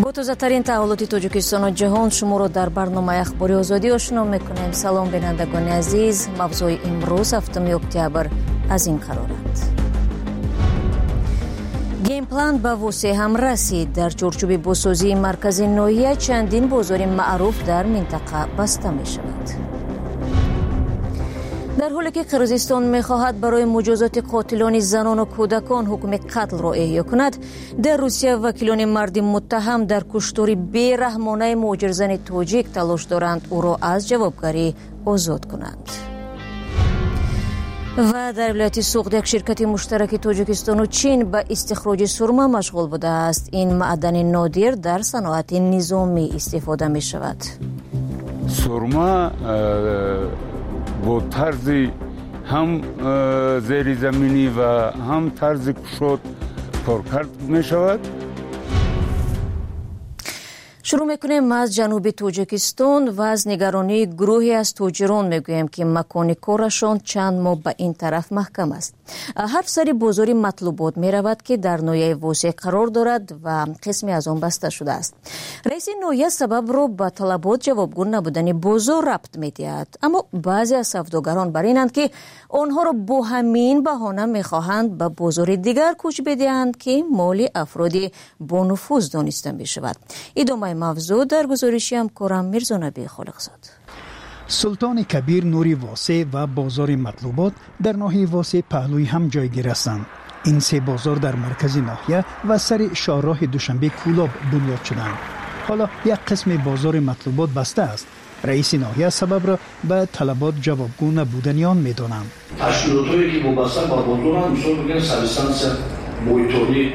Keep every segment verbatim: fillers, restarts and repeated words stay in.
با تازه‌ترین تحولات تاجیکستان و جهان شما را در برنامه اخباری آزادی آشنا می‌کنیم. سلام بینندگان عزیز، موضوع امروز هفتم اکتبر از این قرارند. گیم پلان به وسع هم رسید. در چارچوب بازسازی مرکز ناحیه چندین بازار معروف در منطقه بسته می‌شود. در حالی که قرقیزستان می‌خواهد برای مجازات قاتلان زنان و کودکان حکم قتل را احیا کند، در روسیه وکیلان مرد متهم در کشتار بی‌رحمانه مهاجر زن تاجیک تلاش دارند او را از جوابگری آزاد کنند. و در ولایت سوغد یک شرکت مشترک تاجیکستان و چین به استخراج سرمه مشغول بوده است. این معدن نادر در صنعت نظامی استفاده می شود. سرمه با طرز هم زیر زمینی و هم طرز کشاد کار کرد می شود. شروع میکنیم از جنوب تاجیکستان و از نگرانی گروهی از تاجران میگویم که مکان کارشان چند ماه به این طرف محکم است. هر سری بازاری مطلوبات میرود که در ناحیه وسع قرار دارد و قسمی از آن بسته شده است. رئیس ناحیه سبب را به طلبات جوابگو نبودن بازار ربط میدهد، اما بعضی از سوداگران بر اینند که آنها را با همین بهانه میخواهند به بازار دیگر کوچ بدهند که مال افرادی با نفوذ دانسته میشود. ادامه موضوع در گزارشی همکارم میرزا نبی خالقزاد. سلطان کبیر، نوری واسع و بازار مطلوبات در ناحیه واسع پهلوی هم جایگیر هستند. این سه بازار در مرکز ناحیه و سر شاهراه دوشنبه کولاب بنیاد شدند. حالا یک قسم بازار مطلوبات بسته است. رئیس ناحیه سبب را به طلبات جوابگو نبودنیان میدانند. تشکیلات‌هایی که وابسته به بازار هم مثال بگن سبستانس محیط‌آبی،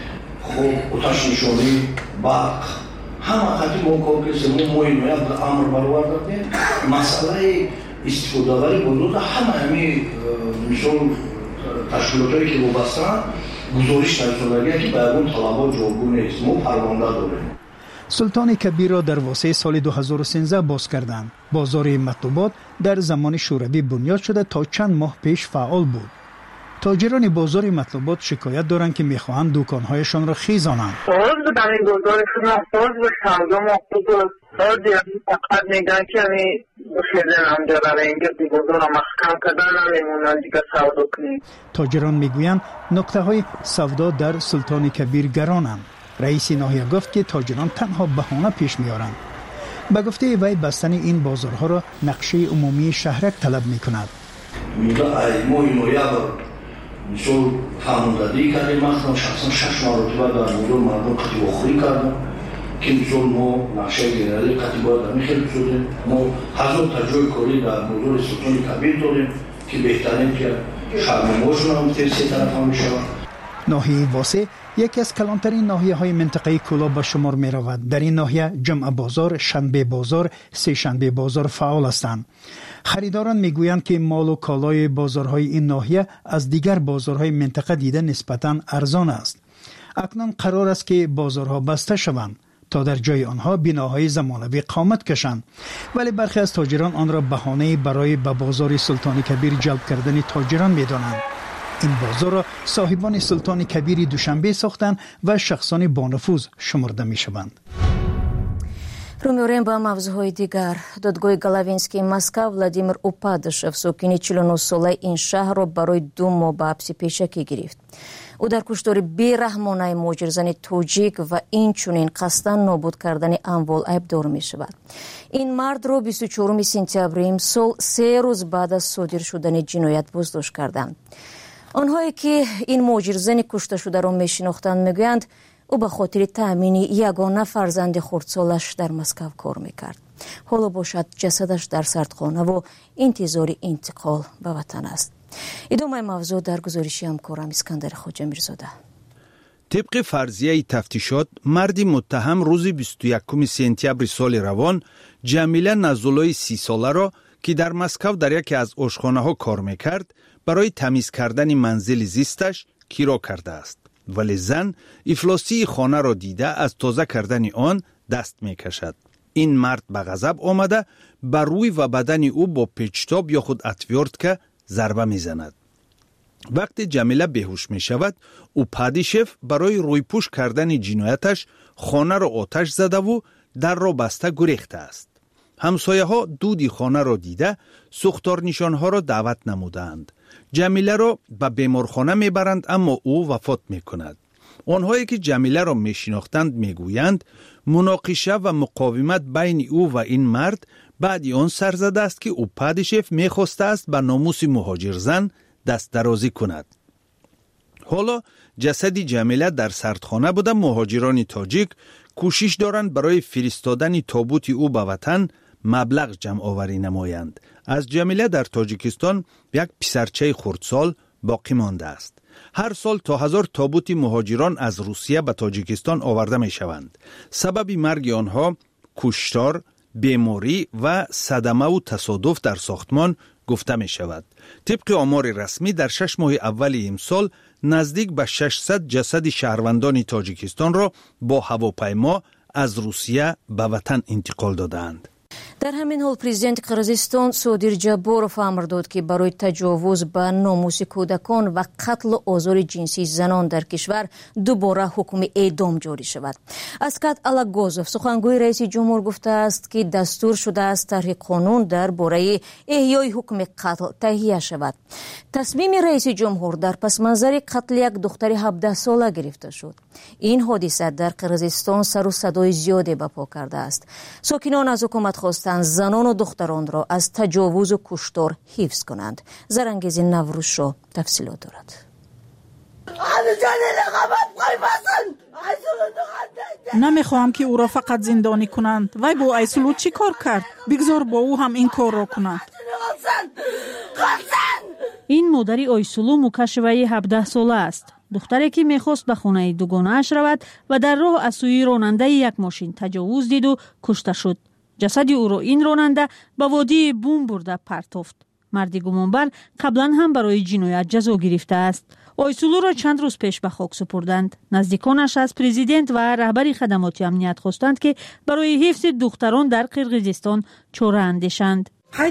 خوب آتش نشانی، برق، همه خطی با کار که سمون مهمه امر برآورده. مسئله استفاده بازار همه همی مثال تشکیلات‌هایی که وابسته گزارش نرساندگی که به اون طلبات جوابگو نیست. ما پرونده داریم. سلطان کبیر را در واسه سال دو هزار و سیزده باز کردند. بازار مطلوبات در زمان شوروی بنیاد شده تا چند ماه پیش فعال بود. تاجران بازار مطلوبات شکایت دارند که میخواهند دکانهایشان را خیزانند. باز در این بازارشون باز به سودا مطلوب باز فقط میگن که همی خیزن هم داره اینجا دی بازار محکم کردن نمیمونن دیگه سودا کنید. تاجران میگویند نقطه های سودا در سلطان کبیر گرانند. رئیس ناحیه گفت که تاجران تنها بهانه پیش میارند. به گفته وی بستن این بازارها را نقشه عمومی شهرک طلب میکند. میگه ای ما این ناحیه مثل فرماندهی کردیم. من شخصا شش مرتبه در مورد مردم قطعی بخوری کردم که مثل ما نقشه گنرالی قطعی باید در میخیل شدیم. ما هزار تا جای کاری در مورد سلطان کبیر داریم که بهترین که شرمماشون هم تیر سه طرف هم میشود. ناحیه واسع یکی از کلانترین ناحیه های منطقه کولاب به شمار می رود. در این ناحیه جمعه بازار، شنبه بازار، سه شنبه بازار فعال هستند. خریداران می گویند که مال و کالای بازارهای این ناحیه از دیگر بازارهای منطقه دیده نسبتاً ارزان است. اکنون قرار است که بازارها بسته شوند تا در جای آنها بناهای زمانوی قامت کشند، ولی برخی از تاجران آن را بهانه برای به بازار سلطان کبیر جلب کردن تاجران می دانند. این بازار را صاحبان سلطان کبیر دوشنبه ساختند و شخصان با نفوذ شمرده می شوند. رو می‌آوریم با موضوعهای دیگر. دادگاه گلاوینسکی مسکو ولادیمیر اوپادشف ساکن چهل و نه ساله این شهر را برای دو ماه به حبس پیشکی گرفت. او در کشتار بی‌رحمانه مهاجر زن تاجیک و اینچنین قصداً نابود کردن اموال ایبدار می شود. این مرد را بیست و چهارم سپتامبر امسال سه روز بعد از صادر شدن جنایت بازداشت کردند. آنهایی که این مهاجر زن کشته شده را میشناختند میگویند او به خاطر تأمین یگانه فرزند خردسالش در مسکو کار میکرد. حالا باشد جسدش در سردخانه و انتظار انتقال به وطن است. ادامه موضوع در گزارشی همکارم اسکندر خواجه میرزاده. طبق فرضیه تفتیشات، مردی متهم روز بیست و یکم سپتامبر سال روان جمیله نزولای سی ساله را که در مسکو در یکی از آشخانه ها کار میکرد برای تمیز کردن منزل زیستش کیرا کرده است. ولی زن افلاسی خانه را دیده از تازه کردن آن دست می کشد. این مرد به غضب آمده بر روی و بدن او با پیچتاب یا خود اتویورتکه ضربه می زند. وقتی جمیله بهوش می شود، او پادیشف برای روی پوش کردن جنایتش خانه را آتش زده و در را بسته گریخته است. همسایه ها دود خانه را دیده سوختار نشانها را دعوت نمودند. جمیله را به بیمارخانه میبرند اما او وفات میکند. آنهایی که جمیله را میشناختند میگویند مناقشه و مقاومت بین او و این مرد بعد آن سر زده است که او پادشاه میخواسته است به ناموس مهاجر زن دست درازی کند. حالا جسد جمیله در سردخانه بوده. مهاجران تاجیک کوشش دارند برای فرستادن تابوت او به وطن مبلغ جمع آوری نمایند. از جمیله در تاجیکستان یک پسرچه خردسال باقی مانده است. هر سال تا هزار تابوت مهاجران از روسیه به تاجیکستان آورده می شوند. سبب مرگ آنها کشتار، بیماری و صدمه و تصادف در ساختمان گفته می شود. طبق آمار رسمی در شش ماه اول امسال نزدیک به ششصد جسد شهروندان تاجیکستان را با هواپیما از روسیه به وطن انتقال دادند. در همین حال پرزیدنت قرغیزستان صادر جابورов امر داد که برای تجاوز به ناموس کودکان و قتل و آزار جنسی زنان در کشور دوباره حکم اعدام جاری شود. اسقات алагозов سخنگوی رئیس جمهور گفته است که دستور شده است طرح قانون درباره احیای حکم قتل تهیه شود. تصمیم رئیس جمهور در پس منظر قتل یک دختر هفده ساله گرفته شد. این حادثه در قرغیزستان سر و صدای زیادی به پا کرده است. ساکنان از حکومت خواستند زنان و دختران را از تجاوز و کشتار حفظ کنند. زرنگیز نوروزشو تفصیلات دارد. نمیخواهم که او را فقط زندانی کنند. وای با ایسولو چی کار کرد؟ بگذار با او هم این کار را کنند. این مادری ایسولو مکاشوی هفده ساله است. دختری که میخواست به خانه دوگانه‌اش رود و در راه از سوی راننده یک ماشین تجاوز دید و کشته شد. جسد او را این راننده به وادی بوم برده پرتافت. مرد گمانبر قبلا هم برای جنایت جزا گرفته است. آیسولو را چند روز پیش به خاک سپردند. نزدیکانش از پرزیدنت و رهبر خدمات امنیت خواستند که برای حفظ دختران در قرغیزستان چاره اندیشند.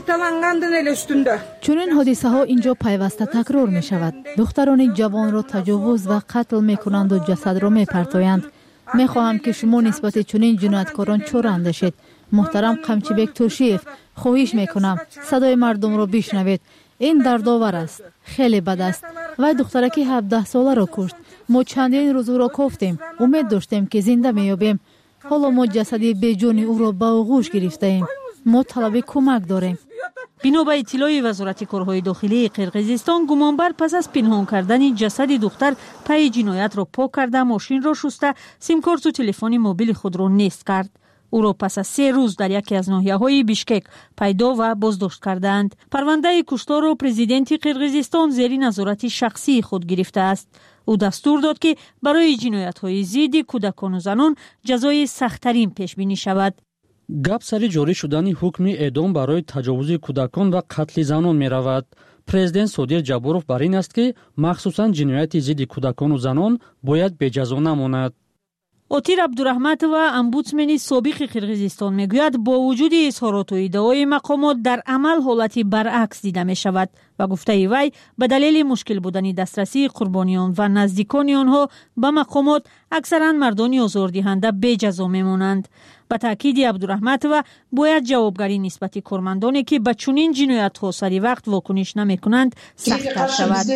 چون این حادثه ها اینجا پیوسته تکرار می شود. دختران جوان را تجاوز و قتل می کنند و جسد را می پرتایند. می خواهم که شما نسبت چنین جنایتکاران چاره اندیشید. محترم قمچیبک توشیف، خواهش می کنم صدای مردم را بشنوید. این دردآور است، خیلی بد است. و دخترکی هفده ساله را کشت. ما چندین روز او را کفتیم. امید داشتیم که زنده میابیم. حالا ما جسدی بیجان او را به آغوش گرفته ایم. ما طلب کمک داریم. بنا به اطلاع وزارت کارهای داخلی قرغیزستان، گمانبر پس از پنهان کردن جسد دختر پای جنایت را پاک کرده، ماشین را شسته، سیم کارت و تلفن موبیل خود را نیست کرد. او را پس از سه روز در یکی از ناحیه‌های بیشکک پیدا و بازداشت کردند. پرونده کشتار را پرزیدنت قرغیزستان زیر نظارت شخصی خود گرفته است. او دستور داد که برای جنایت‌های ضد کودکان و زنان جزای سخت‌ترین پیش بینی شود. گپ سر جاری شدن حکم اعدام برای تجاوز کودکان و قتل زنان می رود. پرزیدنت صادر جابورов بر این است که مخصوصاً جنایت ضد کودکان و زنان باید به جزا نماند. اوتیر عبدالرحمت و امبودسمن سابق قرغیزستان میگوید با وجود اظهارات و ادعای مقامات در عمل حالتی برعکس دیده می شود و گفته وی به دلیل مشکل بودن دسترسی قربانیان و نزدیکان آنها به مقامات اکثرا مردان آزاردهنده بی جزا میمانند. به تاکید عبدالرحمت و باید جوابگری نسبت کارمندانی که به چنین جنایت‌ها سری وقت واکنش نمی‌کنند سخت‌تر شود.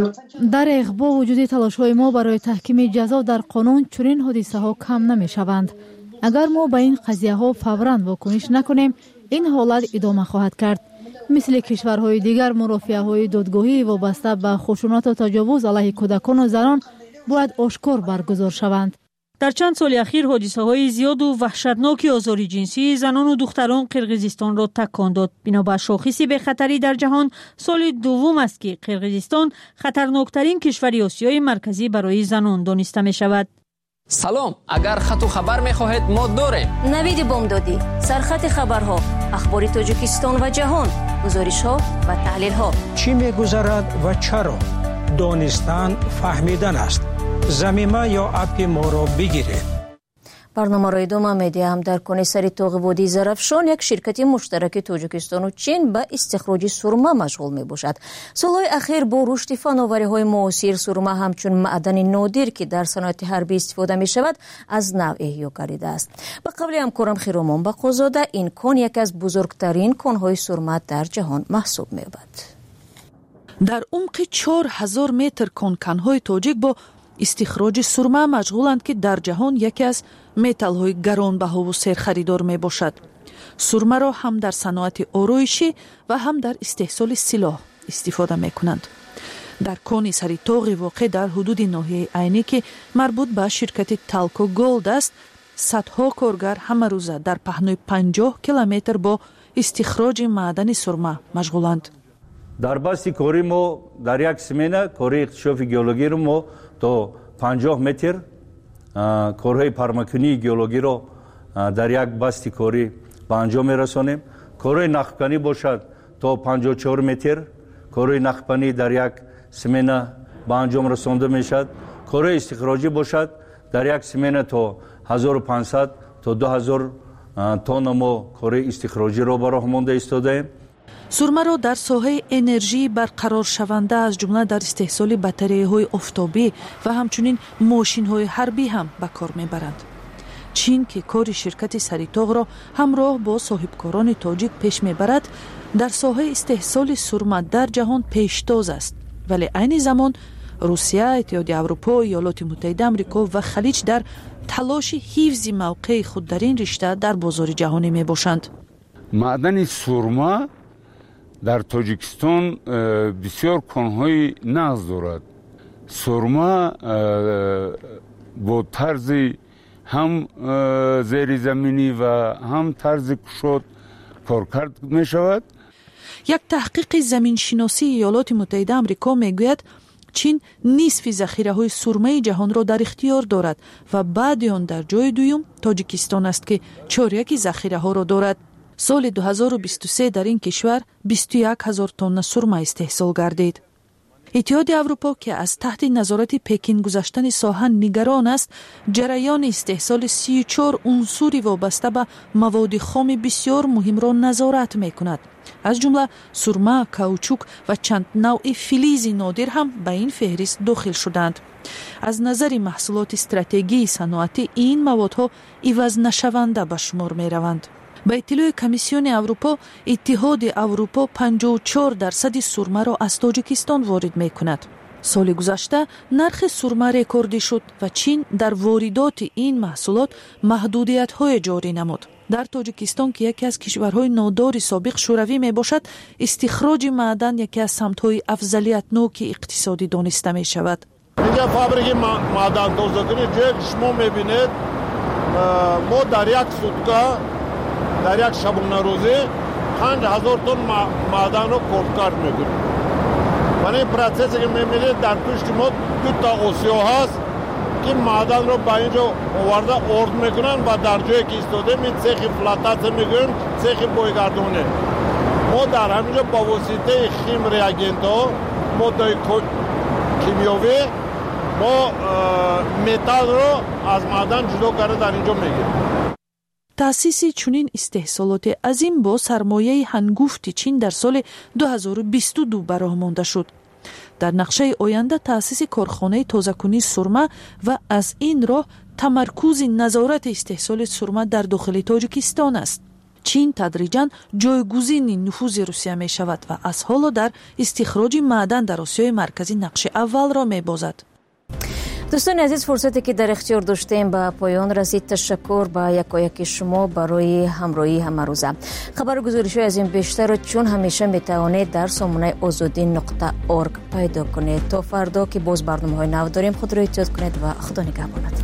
در اخبار وجود تلاش‌های ما برای تحکیم جزا در قانون چنین حادثه‌ها کم نمی‌شوند. اگر ما به این قضیه‌ها فوراً واکنش نکنیم، این حالت ادامه خواهد کرد. مثل کشورهای دیگر، مرافعه‌های دادگاهی وابسته به خشونت و تجاوز علیه کودکان و زنان باید آشکار برگزار شوند. در چند سال اخیر حادثه‌های زیاد و وحشتناک آزار جنسی زنان و دختران قرغیزستان را تکان داد. بنا به شاخص به خطری در جهان، سال دوم است که قرغیزستان خطرناکترین کشور آسیای مرکزی برای زنان دانسته می شود. سلام، اگر خط و خبر می خواهید ما داریم. نوید بامدادی، سرخط خبرها، اخبار تاجیکستان و جهان، گزارش‌ها و تحلیل‌ها. چی می‌گذرد و چرا؟ دانستن فهمیدن است. زمینه یا اپ ما را بگیرید. برنامه را ادامه می‌دهیم. در کنیسر طوق وادی زرافشان یک شرکت مشترک تاجیکستان و چین به استخراج سرما مشغول میباشد. سالهای اخیر با رشد فناوری‌های معاصر سرما همچون معدن نادر که در صنعت حربی استفاده می‌شود از نو احیا گردیده است. به قول همکارم خیرامان بقازاده این کان یک از بزرگترین کان‌های سرما در جهان محسوب می‌یابد. در عمق چهار هزار متر کان‌کن‌های تاجیک با استخراج سرما مشغولند که در جهان یکی از متال‌های گرانبها و سرخریدار می باشد. سرما را هم در صنعت آرایشی و هم در استحصال سلاح استفاده می کنند. در کان سری طوق واقع در حدود ناحیه عینی که مربوط به شرکت تالکو گولد است، صدها کارگر همه روزه در پهنای پنجاه کیلومتر با استخراج معدن سرما مشغولند. در بستی کاری ما در یک سمینه کاری اکتشاف گیولوژی رو ما تا پنجاه متر کارهای پرمکنی گیولوژی رو در یک بستی کاری به انجام میرسانیم. کارهای نخکنی باشد تا پنجاه و چهار متر کارهای نخکنی در یک سمینه به انجام رسانده میشد. کارهای استخراجی باشد در یک سمینه تا هزار و پانصد تا دو هزار تن ما کارهای استخراجی رو برای مانده ایستاده‌ایم. سرما را در ساحه انرژی برقرار شونده از جمله در استحصال بطری‌های آفتابی و همچنین ماشین‌های حربی هم به کار میبرند. چین که کار شرکت سریطاغ را همراه با صاحبکاران تاجیک پیش میبرد، در ساحه استحصال سرما در جهان پیشتاز است، ولی عین زمان روسیه، اتحادیه اروپا، ایالات متحده آمریکا و خلیج در تلاش حفظ موقع خود در این رشته در بازار جهانی میباشند. معدن سرما در تاجیکستان بسیار کان‌های نغز دارد. سرما با طرز هم زیر زمینی و هم طرز کشاد کارکرد می شود. یک تحقیق زمین شناسی ایالات متحده آمریکا می گوید چین نصف ذخیره های سرمه جهان را در اختیار دارد و بعد آن در جای دوم تاجیکستان است که چهارم ذخیره ها را دارد. سال دو هزار و بیست و سه در این کشور بیست و یک هزار تن سرما استحصال گردید. اتحادیه اروپا که از تحت نظارت پکین گذشتن ساحه نگران است، جریان استحصال سی و چهار عنصری وابسته به مواد خام بسیار مهم را نظارت می کند. از جمله سرما، کاوچوک و چند نوع فلز نادر هم به این فهرست داخل شدند. از نظر محصولات استراتژی صنعتی این موادها عوض نشونده به شمار می روند. به اطلاع کمیسیون اروپا، اتحاد اروپا پنجاه و چهار درصد سرما را از تاجیکستان وارد می کند. سال گذشته نرخ سرما رکوردی شد و چین در واردات این محصولات محدودیت های جاری نمود. در تاجیکستان که یکی از کشورهای نادار سابق شوروی می باشد، استخراج معدن یکی از سمت‌های افضلیت نوک اقتصادی دانسته می شود. اینجا فابریک معدن تازه‌کنی جایی که شما می‌بینید، ما در یک سوتکا در یک شبانه روزی پنج هزار تن معدن رو کارکرد میکنیم. و این پروسسی که می‌بینید در پشت ما دو تا آسیا هست که معدن رو به اینجا آورده آرد میکنن و در جایی که ایستاده این سیخ فلاتاسیون میگن، سیخ بویگردونه. ما در همینجا با واسطه خیم ریاگنت ها، ماده کیمیاوی، ما متال رو از معدن جدا کرده در اینجا میگیریم. تأسیس چنین استحصالات عظیم با سرمایه هنگفت چین در سال دو هزار و بیست و دو براه مانده شد. در نقشه آینده تأسیس کارخانه تازه‌کنی سرما و از این راه تمرکز نظارت استحصال سرما در داخل تاجیکستان است. چین تدریجاً جایگزین نفوذ روسیه می شود و از حالا در استخراج معدن در آسیای مرکزی نقش اول را می بازد. دوستان عزیز، فرصتی که در اختیار داشتیم به پایان رسید. تشکر به یکایک شما برای همراهی همه روزه. خبر و گزارش‌های از این بیشتر چون همیشه میتوانید در سامانه آزادی نقطه اورگ پیدا کنید. تا فردا که باز برنامه‌های نو داریم، خود را احتیاط کنید و خدا نگهبانتون.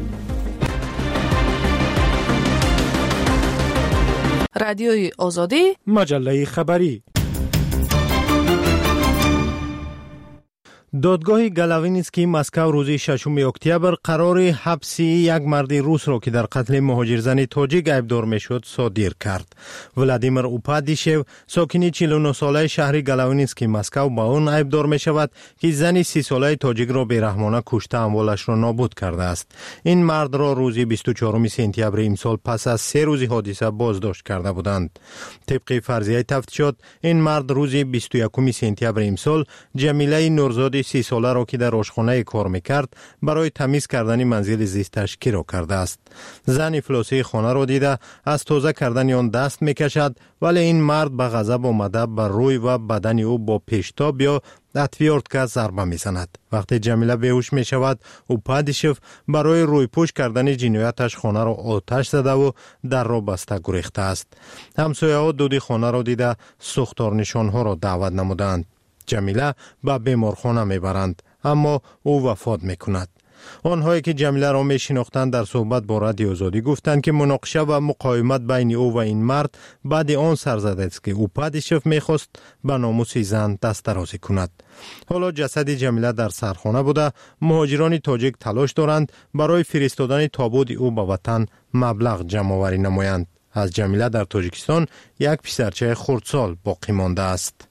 رادیوی آزادی، مجله خبری. دادگاه گلاوینسکی مسکو روز ششم اکتبر قرار حبس یک مرد روس را که در قتل مهاجرزن تاجیک عیبدار میشد صادر کرد. ولادیمیر اوپادیشو ساکن چهل و نه ساله شهر گلاوینسکی مسکو با آن عیبدار می شود که زن سی ساله تاجیک را بیرحمانه کشته اموالش را نابود کرده است. این مرد را روز بیست و چهارم سپتامبر امسال پس از سه روز حادثه بازداشت کرده بودند. طبق فرضیه تفتیشات این مرد روز بیست و یکم سپتامبر امسال جمیله نورزاد سی ساله را که در آشخانه کار میکرد برای تمیز کردن منزل زیستش کرا کرده است. زن افلاسی خانه را دیده از تازه کردن آن دست میکشد، ولی این مرد به غضب آمده بر روی و بدن او با پیشتاب یا اتویورتکا ضربه میزند. وقتی جمیله بیهوش می شود، اوپادیشو برای روی پوش کردن جنایتش خانه را آتش زده و در را بسته گریخته است. همسایه ها دود خانه را دیده سوختار نشان ها را دعوت نمودند. جمیله به بیمارخانه میبرند، اما او وفات میکند. آنهایی که جمیله را می شناختند در صحبت با رادیو آزادی گفتند که مناقشه و مقاومت بین او و این مرد بعد آن سر زده است که اوپادیشو میخواست به ناموس زن دست درازی کند. حالا جسد جمیله در سرخانه بوده. مهاجران تاجیک تلاش دارند برای فرستادن تابوت او به وطن مبلغ جمع آوری نمایند. از جمیله در تاجیکستان یک پسرچه خردسال باقی مانده است.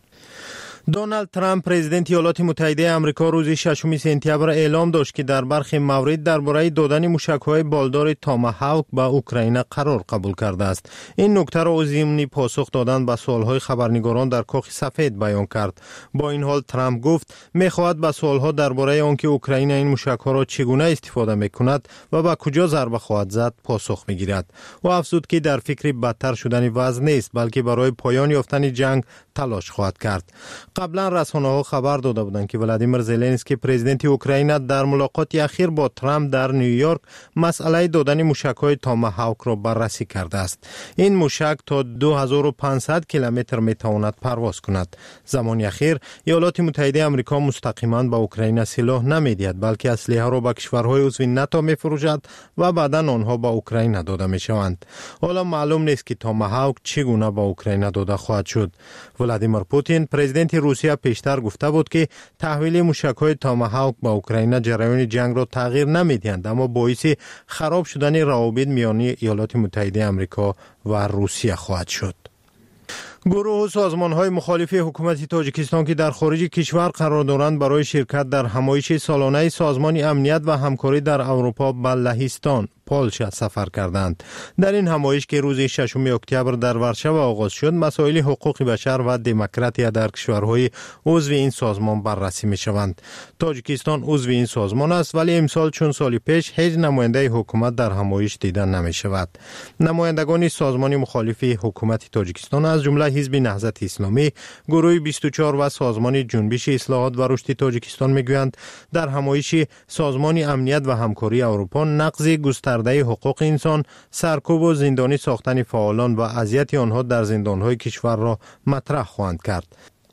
دونالد ترامپ پرزیدنت ایالات متحده آمریکا روز ششم سپتامبر اعلام داشت که در برخی موارد درباره دادن موشک‌های بالدار تاماهاوک به اوکراین قرار قبول کرده است. این نکته را ضمن پاسخ دادن به سوال‌های خبرنگاران در کاخ سفید بیان کرد. با این حال ترامپ گفت می‌خواهد به سوال‌ها درباره آنکه اوکراین این موشک‌ها را چگونه استفاده می‌کند و به کجا ضربه خواهد زد پاسخ می‌گیرد. او افزود که در فکر بدتر شدن وضع نیست، بلکه برای پایان یافتن جنگ تلاش خواهد کرد. قبلا رسانه‌ها خبر داده بودند که ولادیمیر زلنسکی پرزیدنت اوکراین در ملاقات اخیر با ترامپ در نیویورک مسئله دادن موشک‌های تاماهاوک را بررسی کرده است. این موشک تا دو هزار و پانصد کیلومتر میتواند پرواز کند. زمان اخیر ایالات متحده آمریکا مستقیما به اوکراین سلاح نمیدهد، بلکه اسلحه را به کشورهای عضو ناتو میفروشد و بعدا آنها به اوکراین داده میشوند. حالا معلوم نیست که تاماهاوک چگونه به اوکراین داده خواهد شد. ولادیمیر پوتین پرزیدنت روسیه پیشتر گفته بود که تحویل موشک‌های تاماهاوک به اوکراین جریان جنگ را تغییر نمی‌دهند، اما باعث خراب شدن روابط میان ایالات متحده آمریکا و روسیه خواهد شد. گروه و سازمان‌های مخالف حکومت تاجیکستان که در خارج کشور قرار دارند برای شرکت در همایش سالانه سازمان امنیت و همکاری در اروپا به لهستان پولشا سفر کردند. در این همایش که روز ششم اکتبر در ورشوا آغاز شد، مسائل حقوق بشر و دموکراسی در کشورهای عضو این سازمان بررسی می‌شوند. تاجیکستان عضو این سازمان است، ولی امسال چون سال پیش هیچ نماینده حکومت در همایش دیده نمی‌شود. نمایندگان سازمان مخالف حکومت تاجیکستان از جمله حزب نهضت اسلامی، گروه بیست و چهار و سازمان جنبش اصلاحات و رشد تاجیکستان میگویند در همایش سازمان امنیت و همکاری اروپا نقض گسترده حقوق انسان، سرکوب و زندانی ساختن فعالان و اذیت آنها در زندانهای کشور را مطرح خواهند کرد.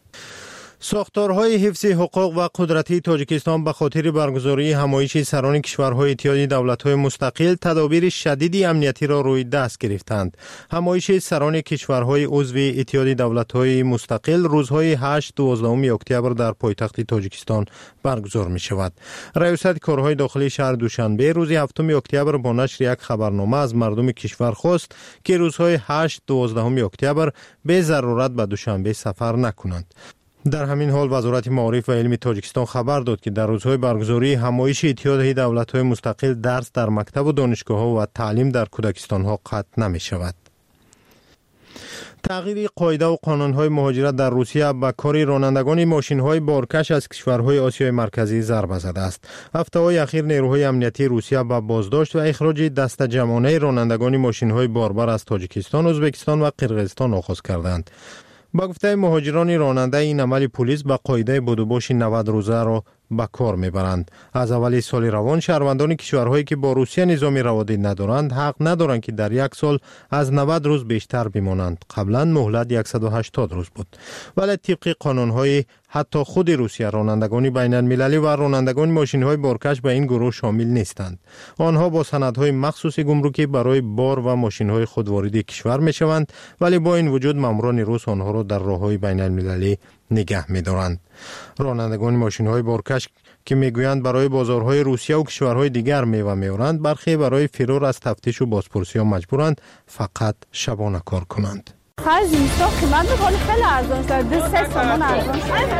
ساختارهای حفظ حقوق و قدرتی تاجیکستان به خاطر برگزاری همایش سران کشورهای اتحاد دولت‌های مستقل تدابیر شدید امنیتی را روی دست گرفتند. همایش سران کشورهای عضو اتحاد دولت‌های مستقل روزهای هشت تا دوازده اکتبر در پایتخت تاجیکستان برگزار می‌شود. رئیست کارهای داخلی شهر دوشنبه روز هفتم اکتبر با نشر یک خبرنامه از مردم کشور خواست که روزهای هشت تا دوازده اکتبر به ضرورت به دوشنبه سفر نکنند. در همین حال وزارت معارف و علم تاجیکستان خبر داد که در روزهای برگزاری همایش اتحاد دولت‌های مستقل درس در مکتب و دانشگاه‌ها و تعلیم در کودکستان‌ها قطع نمی‌شود. تغییر قاعده و قانون‌های مهاجرت در روسیه به کار رانندگان ماشین‌های بارکش از کشورهای آسیای مرکزی ضربه زده است. هفته‌های اخیر نیروهای امنیتی روسیه با بازداشت و اخراج دسته جمعانه رانندگان ماشین‌های باربر از تاجیکستان، ازبکستان و قرقیزستان آغاز کردند. با گفته مهاجران راننده این عمل پلیس به قاعده بدوباش نود روزه را به کار میبرند. از اول سال روان شهروندان کشورهایی که با روسیه نظامی روابط ندارند حق ندارند که در یک سال از نود روز بیشتر بمانند. قبلا مهلت صد و هشتاد روز بود، ولی طبق قانونهای حتی خود روسیه رانندگان بین المللی و رانندگان ماشین‌های بارکش به این گروه شامل نیستند. آنها با سندهای مخصوص گمرکی برای بار و ماشین‌های خود وارد کشور میشوند، ولی با این وجود ماموران روس آنها را در راه‌های بین المللی نگه می‌دارند. رانندگان ماشین‌های بارکش که میگویند برای بازارهای روسیه و کشورهای دیگر میوه می‌آورند، برخی برای فرار از تفتیش و بازپرسی ها مجبورند فقط شبانه کار کنند. خرج اینستا قیمت می‌کنه خیلی ارزان شده، دو سه تومان ارزان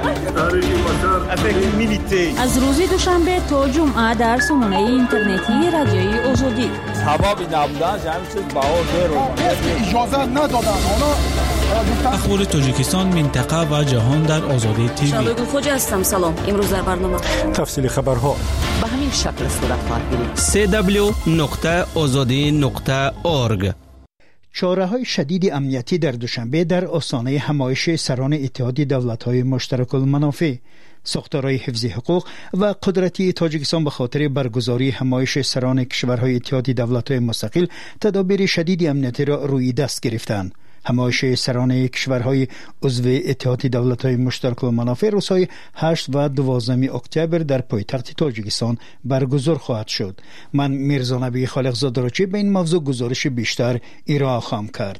شده. از روز دوشنبه تا جمعه در سامانه اینترنتی رادیوی آزادی هوا نبودن همین چیز بهار رو اجازه ندادن. اخبار تاجیکستان، منطقه و جهان در آزادی تیوی. شادو خوجا هستم. سلام. امروز در برنامه تفصیل خبرها به همین شکل صورت خواهد گرفت. سه دبلیو نقطه آزادی نقطه اورگ. چاره‌های شدید امنیتی در دوشنبه در آستانه همایش سران اتحاد دولت‌های مشترک المنافع، ساختارهای حفظ حقوق و قدرتی تاجیکستان به خاطر برگزاری همایش سران کشورهای اتحاد دولت‌های مستقل تدابیر شدید امنیتی را روی دست گرفتند. همایش سران کشورهای عضو اتحاد دولت‌های مشترک المنافع روزهای هشت و دوازده اکتبر در پایتخت تاجیکستان برگزار خواهد شد. من میرزا نبی خالقزاده را چه به این موضوع گزارش بیشتر ارائه خواهم کرد.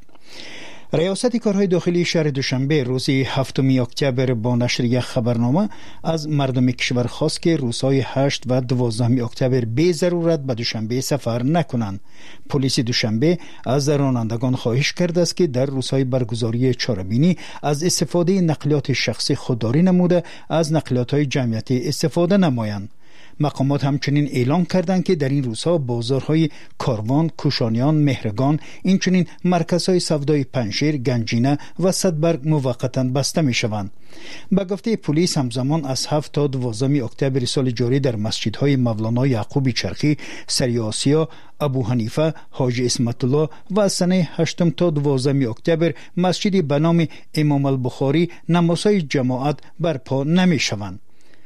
ریاست کارهای داخلی شهر دوشنبه روز هفتم اکتبر با نشر یک خبرنامه از مردم کشور خواست که روزهای هشت و دوازده اکتبر به ضرورت به دوشنبه سفر نکنند. پلیس دوشنبه از رانندگان خواهش کرده است که در روزهای برگزاری چهاربینی از استفاده نقلیات شخصی خودداری نموده از نقلیات‌های جمعیتی استفاده نمایند. مقامات همچنین اعلام کردند که در این روزها بازارهای کاروان، کوشانیان، مهرگان، اینچنین مرکزهای سودای پنجشیر، گنجینه و صدبرگ موقتا بسته می شوند. به گفته پلیس همزمان از هفت تا دوازده اکتبر سال جاری در مسجدهای مولانا یعقوب چرخی، سری آسیا، ابو حنیفه، حاجی اسمت الله و از سنه هشتم تا دوازده اکتبر مسجدی به نام امام البخاری نمازهای جماعت برپا نمی شوند.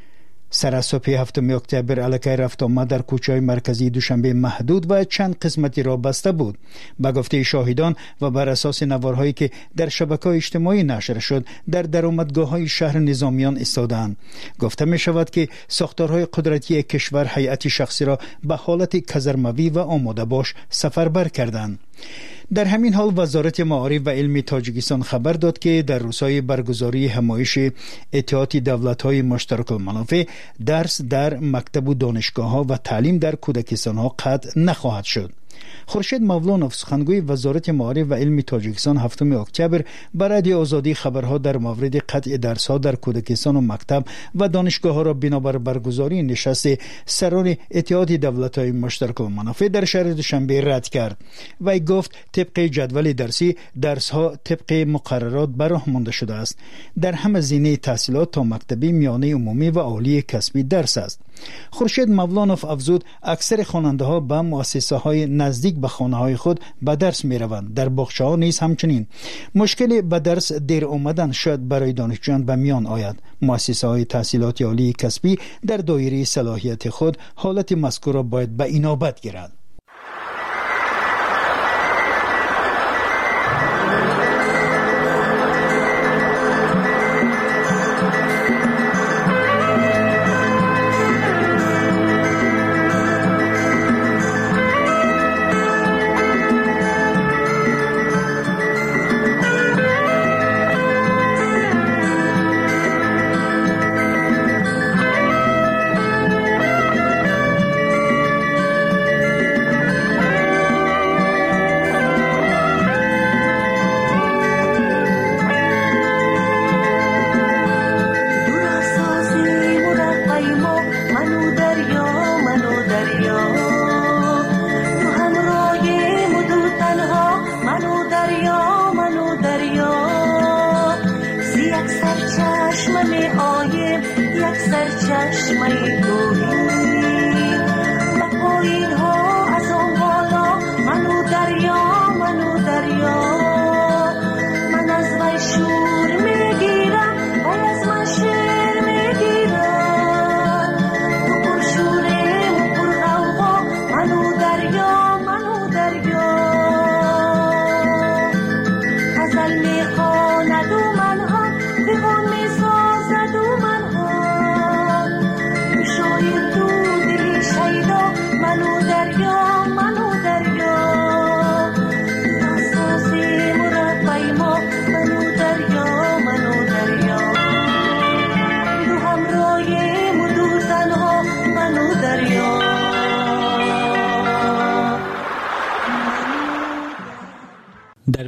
سر صبح هفتم اکتبر علاقه رفت آمد در کوچه‌های مرکزی دوشنبه محدود و چند قسمتی را بسته بود. به گفته شاهدان و بر اساس نوارهایی که در شبکه‌های اجتماعی نشر شد، در درآمدگاه‌های شهر نظامیان ایستادند. گفته می شود که ساختارهای قدرتی کشور هیئت شخصی را به حالت کزرموی و آماده باش سفربر کردند. در همین حال وزارت معارف و علم تاجیکستان خبر داد که در روزهای برگزاری همایش اتحاد دولت‌های مشترک المنافع درس در مکتب و دانشگاه‌ها و تعلیم در کودکستان‌ها قطع نخواهد شد. خورشید مولانوف سخنگوی وزارت معارف و علم تاجیکستان هفتم اکتبر برای آزادی خبرها در مورد قطع درس‌ها در کودکستان و مکتب و دانشگاه‌ها را بنابر برگزاری نشست سران اتحاد دولت‌های مشترک المنافع در شهر دوشنبه رد کرد. وی گفت طبق جدول درسی درس‌ها طبق مقررات براه مانده شده است. در همه زینه تحصیلات تا مکتبی، میانه عمومی و عالی کسبی درس است. خورشید مولانوف افزود اکثر خواننده‌ها به مؤسسه‌های نزدیک به خانه‌های خود به درس می‌روند. در باغچه‌ها نیز همچنین. مشکل به درس دیر آمدن شاید برای دانشجویان به میان آید. مؤسسه‌های تحصیلات عالی کسبی در دایره صلاحیت خود حالت مذکور را باید به اینابت گیرند. منو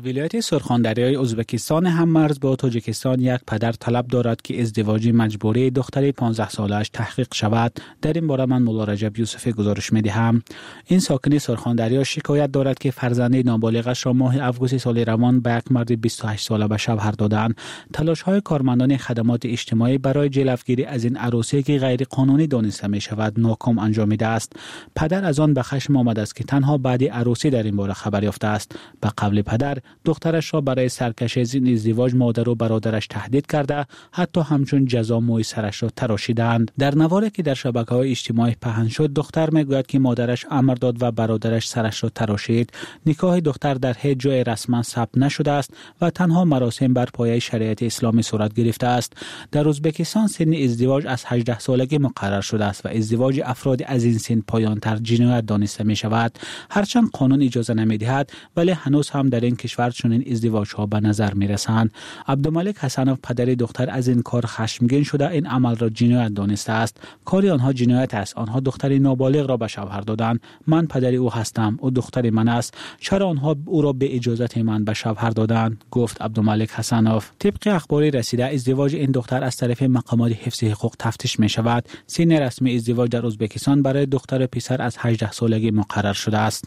ولایت سرخاندریای ازبکستان هم مرز با تاجیکستان یک پدر طلب دارد که ازدواج مجبوری دختر پانزده سالش تحقیق شود. در این باره من مولا رجب یوسفی گزارش می‌دهم. این ساکن سرخاندریا شکایت دارد که فرزند نابالغش را ماه آگوست سال روان به یک مرد بیست و هشت ساله به شوهر دادند. تلاش‌های کارمندان خدمات اجتماعی برای جلوگیری از این عروسی که غیر قانونی دانسته می‌شود ناکام انجامیده است. پدر از آن به خشم آمده است که تنها بعد عروسی در این باره خبر یافته است. به قول پدر، دخترش را برای سرکشی از این ازدواج مادر و برادرش تهدید کرده، حتی همچون جزا موی سرش را تراشیدند. در نواری که در شبکه‌های اجتماعی پهن شد، دختر میگوید که مادرش امر داد و برادرش سرش را تراشید. نکاح دختر در هیچ جای رسما ثبت نشده است و تنها مراسم بر پایه شریعت اسلامی صورت گرفته است. در ازبکستان سن ازدواج از هجده سالگی مقرر شده است و ازدواج افراد از این سن پایان‌تر جنایت دانسته می شود. هرچند قانون اجازه نمی‌دهد، ولی هنوز هم در این کشور چنین ازدواج‌ها به نظر می‌رسند. عبدالملک حسنوف پدر دختر از این کار خشمگین شده این عمل را جنایت دانسته است. کاری آنها جنایت است. آنها دختر نابالغ را به شوهر دادند. من پدر او هستم، او دختر من است. چرا آنها او را به اجازت من به شوهر دادند؟ گفت عبدالملک حسنوف. طبق اخباری رسیده ازدواج این دختر از طرف مقامات حفظ حقوق تفتیش می شود. سن رسمی ازدواج در ازبکستان برای دختر و پسر از هجده سالگی مقرر شده است.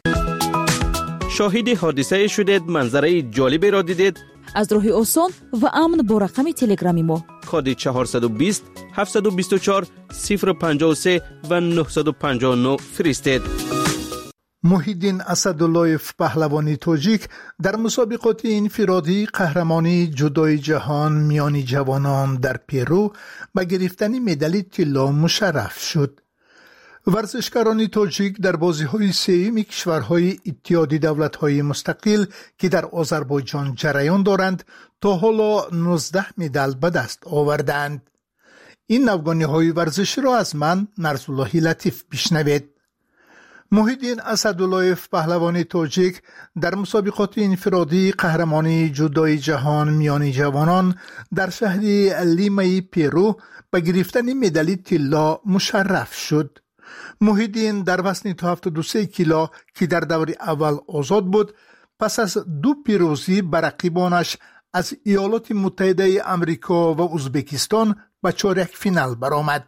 شاهد حادثه شدید، منظره جالبی را دیدید؟ از راه آسان و امن با رقم تلگرامی ما کد چهارصد و بیست هفتصد و بیست و چهار صفر پنجاه و سه و نهصد و پنجاه و نه فرستید. محیدین اسداللهیف پهلوانی تاجیک در مسابقات انفرادی قهرمانی جودوی جهان میان جوانان در پیرو به گرفتن مدال طلا مشرف شد. ورزشکاران تاجیک در بازی‌های سه‌م کشورهای اتحادیه دولت‌های مستقل که در آذربایجان جریان دارند تا حالا نوزده مدال به دست آوردند. این نوگانی‌های ورزشی را از من نرزالله لطیف بشنوید. محیدین اسداللهیف پهلوانی تاجیک در مسابقات انفرادی قهرمانی جودوی جهان میان جوانان در شهر لیمای پیرو به گرفتن مدال طلا مشرف شد. محیدین در وزن تا هفتاد و سه کیلو که در دور اول آزاد بود، پس از دو پیروزی بر رقیبانش از ایالات متحده آمریکا و ازبکستان به چهارک فینال برآمد.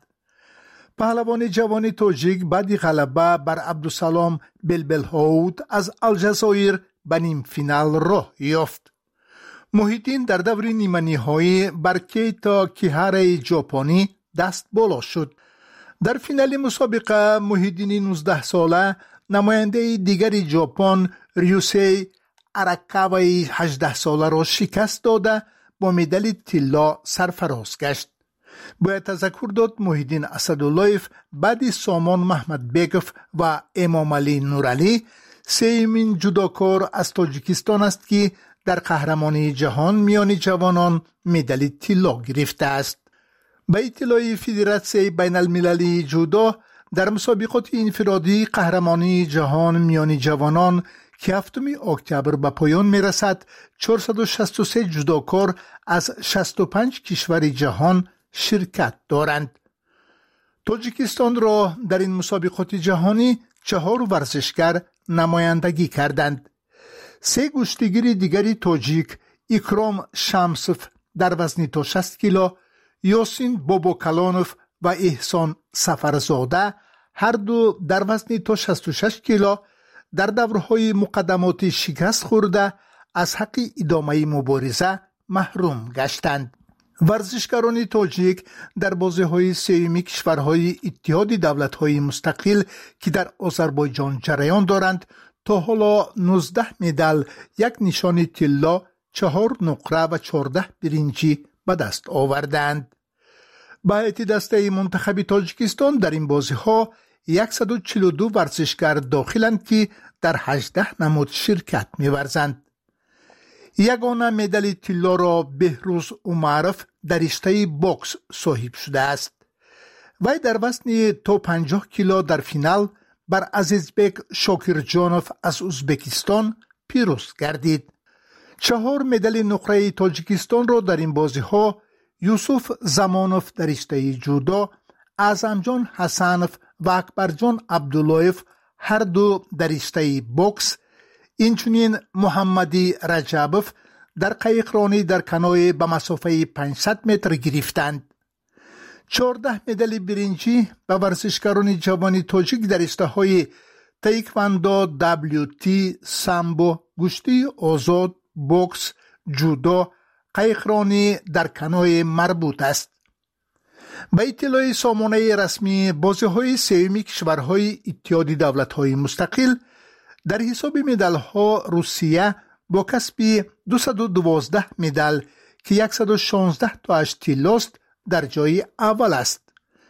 پهلوان جوان تاجیک بعد غلبه بر عبدالسلام بلبلهاود از الجزایر به نیم فینال راه یافت. محیدین در دور نیمه نهایی بر کیتا کیهاره ژاپنی دست بالا شد. در فینال مسابقه محیدین نوزده ساله نماینده دیگر ژاپن ریوسی اراکاوای هجده ساله را شکست داده با مدال طلا سرفراز گشت. باید تذکر داد محیدین اسداللهیف بعد سامان محمد بیگف و امام علی نورعلی سومین جودوکار از تاجیکستان است که در قهرمانی جهان میان جوانان مدال طلا گرفته است. به اطلاع فدراسیون بین المللی جودو در مسابقات انفرادی قهرمانی جهان میان جوانان که هفتم اکتبر به پایان میرسد، چهارصد و شصت و سه جودوکار از شصت و پنج کشور جهان شرکت دارند. تاجیکستان را در این مسابقات جهانی چهار ورزشکار نمایندگی کردند. سه گشتیگیر دیگری تاجیک، اکرام شمسوف در وزن تا شصت کیلو، یاسین باباکلانوف و احسان سفرزاده هر دو در وزن تا شصت و شش کیلو در دورهای مقدماتی شکست خورده از حق ادامه مبارزه محروم گشتند. ورزشکاران تاجیک در بازی‌های سه‌م کشورهای اتحادیه دولت‌های مستقل که در آذربایجان جریان دارند تا حالا نوزده مدال، یک نشان طلا، چهار نقره و چهارده برنجی به دست آوردند. به هیئت دسته منتخب تاجیکستان در این بازی‌ها صد و چهل و دو ورزشکار داخلند که در هجده نماد شرکت می‌ورزند. یگانه مدال طلا را بهروز عمرف در رشته باکس صاحب شده است. وی در وزن تا پنجاه کیلو در فینال بر عزیزبک شاکرجانوف از ازبکستان پیروز گردید. چهار مدال نقره تاجیکستان را در این بازی‌ها یوسف زمانوف در رشته جودو، اعظمجان حسنوف و اکبرجان عبداللهیف هر دو در رشته باکس، اینچنین محمدی رجبوف در قایقرانی در کنوی به مسافه پانصد متر گرفتند. چهارده مدال برنجی به ورزشکاران جوان تاجیک در رشته‌های تایکواندو، دبلیو تی، سامبو، گشتی آزاد، بوکس، جودو، قایقرانی در کنوی مربوط است. به اطلاع سامانه رسمی بازی‌های سوم کشورهای اتحاد دولت‌های مستقل، در حساب مدال‌ها روسیه با کسب دویست و دوازده مدال که صد و شانزده تاش طلاست در جای اول است.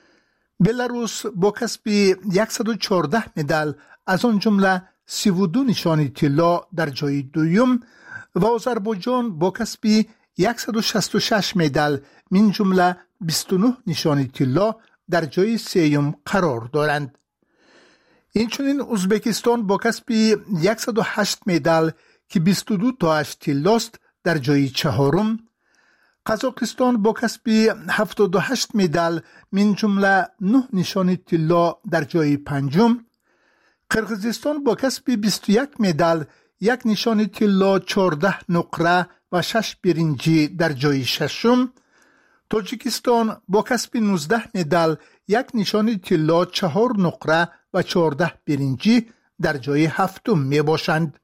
بلاروس با کسب صد و چهارده مدال از آن جمله سی و دو نشان طلا در جای دوم و آذربایجان با کسب صد و شصت و شش مدال من جمله بیست و نه نشان طلا در جای سوم قرار دارند. اینچنین ازبکستان با کسب صد و هشت مدال که بیست و دو تاش طلاست در جای چهارم، قزاقستان با کسب هفتاد و هشت مدال من جمله نه نشان طلا در جای پنجم، قرقیزستان با کسب بیست و یک مدال یک نشان طلا، چهارده نقره و شش برنجی در جای ششم، تاجیکستان با کسب نوزده مدال یک نشان طلا، چهار نقره و چهارده برنجی در جای هفتم می باشند.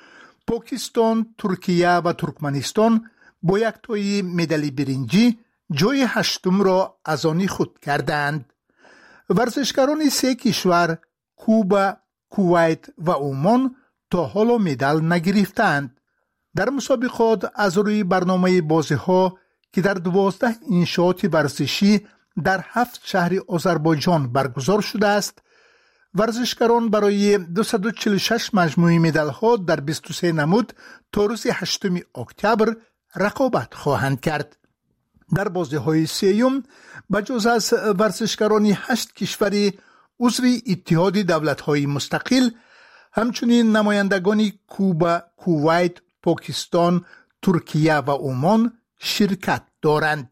پاکستان، ترکیه و ترکمنستان با یک تای مدال برنجی جای هشتم را از آن خود کردند. ورزشکاران سه کشور کوبا، کویت و عمان تا حالا مدال نگرفتند. در مسابقات از روی برنامه بازی‌ها که در دوازده انشاءات ورزشی در هفت شهر آذربایجان برگزار شده است، ورزشکاران برای دویست و چهل و شش مجموعه مدال‌ها در بیست و سه نمود تا روز هشتم اکتبر رقابت خواهند کرد. در بازی‌های سیوم بجز از ورزشکاران هشت کشور عضو اتحاد دولت‌های مستقل، همچنین نمایندگان کوبا، کویت، پاکستان، ترکیه و عمان شرکت دارند.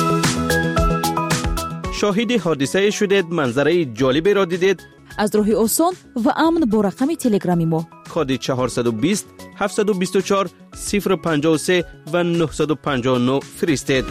شاهد حادثه شدید، منظره جالبی را دیدید؟ از راه آسان و امن با رقم تلگرامی ما کد چهارصد و بیست هفتصد و بیست و چهار صفر پنجاه و سه و نهصد و پنجاه و نه فرستید.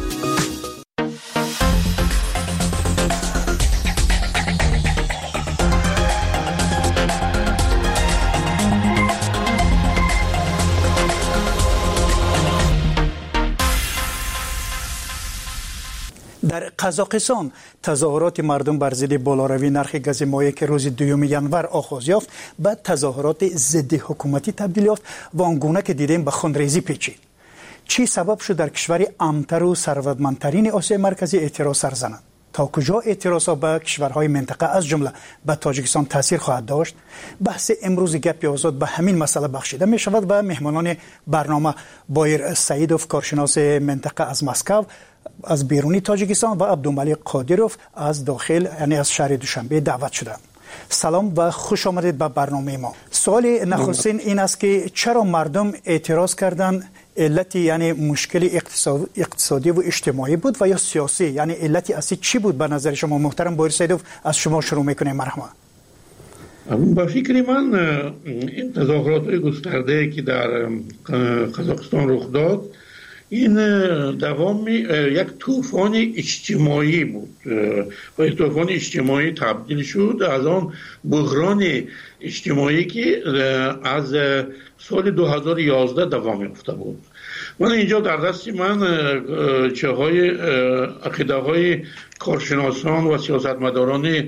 در قزاقستان تظاهرات مردم بر ضد بالاروی نرخ گاز مایع که روز دوم ژانویه آغاز یافت به تظاهرات ضد حکومتی تبدیل یافت و آنگونه که دیدیم به خونریزی پیچید. چی سبب شد در کشور امن‌تر و ثروتمندترین آسیای مرکزی اعتراض سر زنند؟ تا کجا اعتراضها به کشورهای منطقه از جمله به تاجیکستان تاثیر خواهد داشت؟ بحث امروز گپ آزاد به همین مسئله بخشیده می شود و مهمانان برنامه بایر سعیدوف، کارشناس منطقه از مسکو از بیرونی تاجیکستان و عبدالملک قادروف از داخل یعنی از شهر دوشنبه دعوت شدند. سلام و خوش آمدید به برنامه ما. سوال نخستین این است که چرا مردم اعتراض کردند؟ علتی یعنی مشکل اقتصادی و اجتماعی بود و یا سیاسی؟ یعنی علتی اصلی چی بود به نظر شما؟ محترم بایر سعیدوف، از شما شروع میکنیم. مرحبا. با فکر من این تظاهرات گسترده که در قزاقستان رخ داد این دوام یک طوفان اجتماعی بود و این طوفان اجتماعی تبدیل شد از آن بحران اجتماعی که از سال دو هزار و یازده دوام یافته بود. من اینجا در دست من چه های عقیده های کارشناسان و سیاستمداران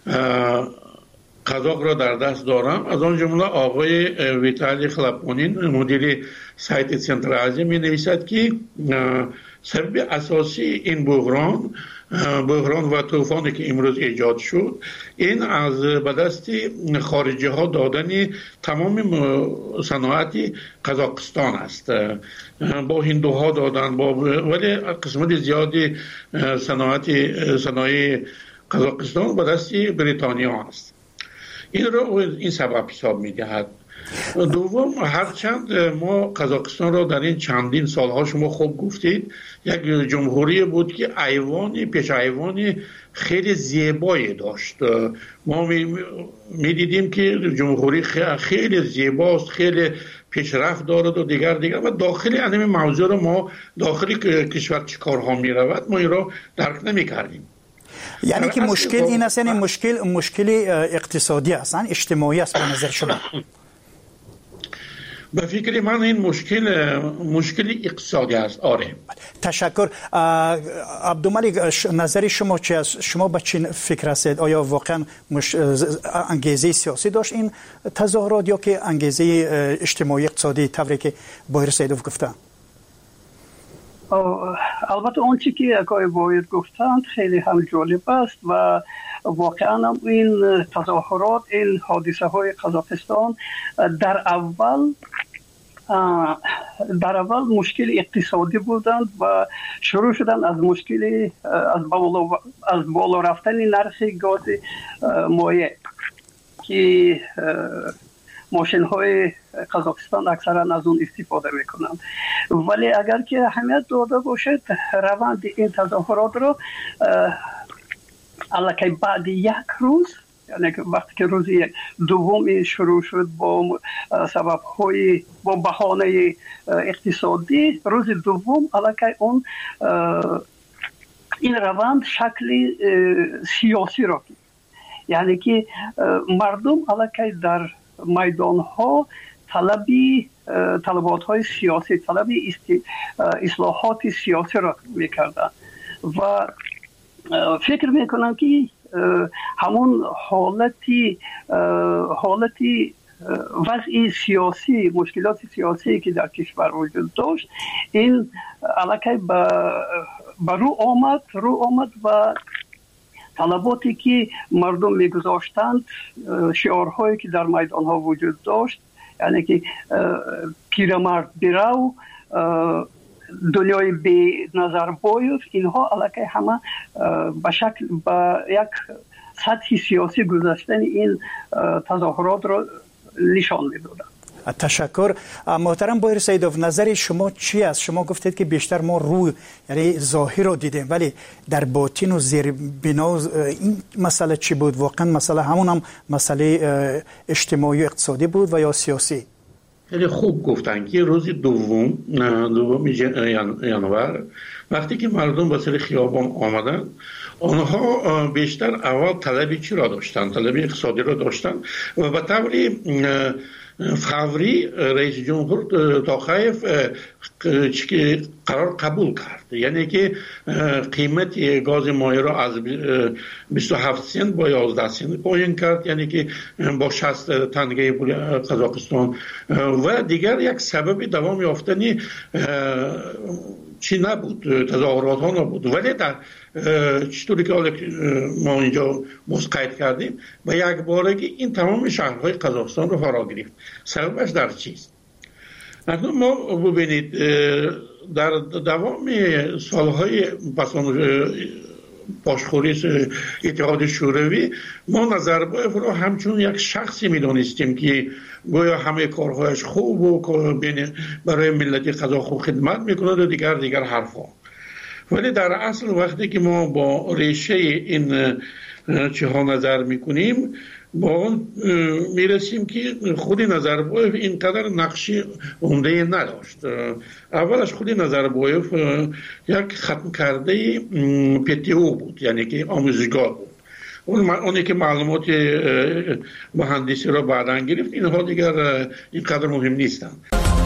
قزاق را در دست دارم. از آن جمله آقای ویتالی خلپونین مدیر سایت سنتر آزیا می نویسد که سبب اساسی این بحران بحران و طوفانی که امروز ایجاد شد این از به دست خارجی ها دادن تمام صنایع قزاقستان است. با هندوها دادن با ولی قسمت زیادی صنایع صنایع قزاقستان به دست بریتانیا است. این را این سبب حساب می دهد. دوم، هرچند ما قزاقستان را در این چندین سالها شما خوب گفتید یک جمهوری بود که ایوانی پیش ایوانی خیلی زیبایی داشت. ما می دیدیم که جمهوری خیلی زیباست، خیلی پیشرفت دارد و دیگر دیگر و داخلی انمی موضوع رو ما داخلی کشور چه کارها می رود ما این را درک نمی کردیم. یعنی که مشکل این است، یعنی مشکل مشکل اقتصادی است، اجتماعی است به نظر شما؟ به فکر من این مشکل مشکل اقتصادی است. آره. تشکر. عبدالملک، نظر شما چی است؟ شما به چی فکر هستید؟ آیا واقعا مش... انگیزه سیاسی داشت این تظاهرات یا که انگیزه اجتماعی اقتصادی طوری که بایر سیدوف گفته؟ البته اون چی که آقای بایر گفتند خیلی هم جالب است و واقعا هم این تظاهرات، این حادثه های قزاقستان در اول در اول مشکل اقتصادی بودند و شروع شدن از مشکل از بالا از بالا رفتن نرخ گاز مایع که ماشین های قزاقستان اکثرا از اون استفاده میکنند. ولی اگر که اهمیت داده باشد روند این تظاهرات رو الکی بعد یک روز، یعنی وقتی که روز دومی شروع شد با سبب های با بهانه اقتصادی، روز دوم الکی اون این روند شکل سیاسی را گرفت. یعنی که مردم الکی در میدان ها طلبی طلبات های سیاسی، طلبی اصلاحات سیاسی را میکردن و فکر میکنم که همون حالتی حالتی وضع سیاسی، مشکلات سیاسی که در کشور وجود داشت این علاقه به رو آمد رو آمد و طلباتی که مردم میگذاشتند، شعارهایی که در میدان ها وجود داشت، یعنی که پیرمرد برو، دنیای بی نظر بایف، اینها علاقه همه به شکل به یک سطح سیاسی گذاشتن این تظاهرات را نشان میدادند. تشکر. محترم بایر سیدوف، نظر شما چی است؟ شما گفتید که بیشتر ما روی یعنی ظاهر رو دیدیم ولی در باطن و زیر بنا این مسئله چی بود؟ واقعا مسئله همون هم مسئله اجتماعی و اقتصادی بود و یا سیاسی؟ خیلی خوب گفتن که روز دوم دوم ژانویه وقتی که مردم به سر خیابان آمدن، آنها بیشتر اول طلبی چی را داشتن؟ طلبی اقتصادی را داشتن و به طوری فوری رئیس جمهور توخایف قرار قبول کرد، یعنی که قیمت گاز مایع را از بیست و هفت سنت با یازده سنت پایین کرد، یعنی که با شصت تنگه پول قزاقستان و دیگر یک سبب دوام یافتنی چی نبود، تظاهرات ها نبود. ولی در چطوری که ما اینجا مسقط کردیم و یک بارگی این تمام شهرهای قزاقستان رو فرا گرفت. سببش در چیست؟ اکنون ما ببینید در دوام سالهای باشخوری اتحاد شوروی ما نظربایف رو همچون یک شخصی میدانستیم که گویا همه کارهایش خوب و برای ملت قزاق خدمت میکند و دیگر دیگر حرفها. ولی در اصل وقتی که ما با ریشه این چه ها نظر میکنیم با اون میرسیم که خودی نظربایف اینقدر نقشی عمده نداشت. اولش خودی نظربایف یک ختم کرده پی تی او بود، یعنی که آموزشگاه بود. اون اونی که معلومات مهندسی را بعداً گرفت، اینها دیگر اینقدر مهم نیستند.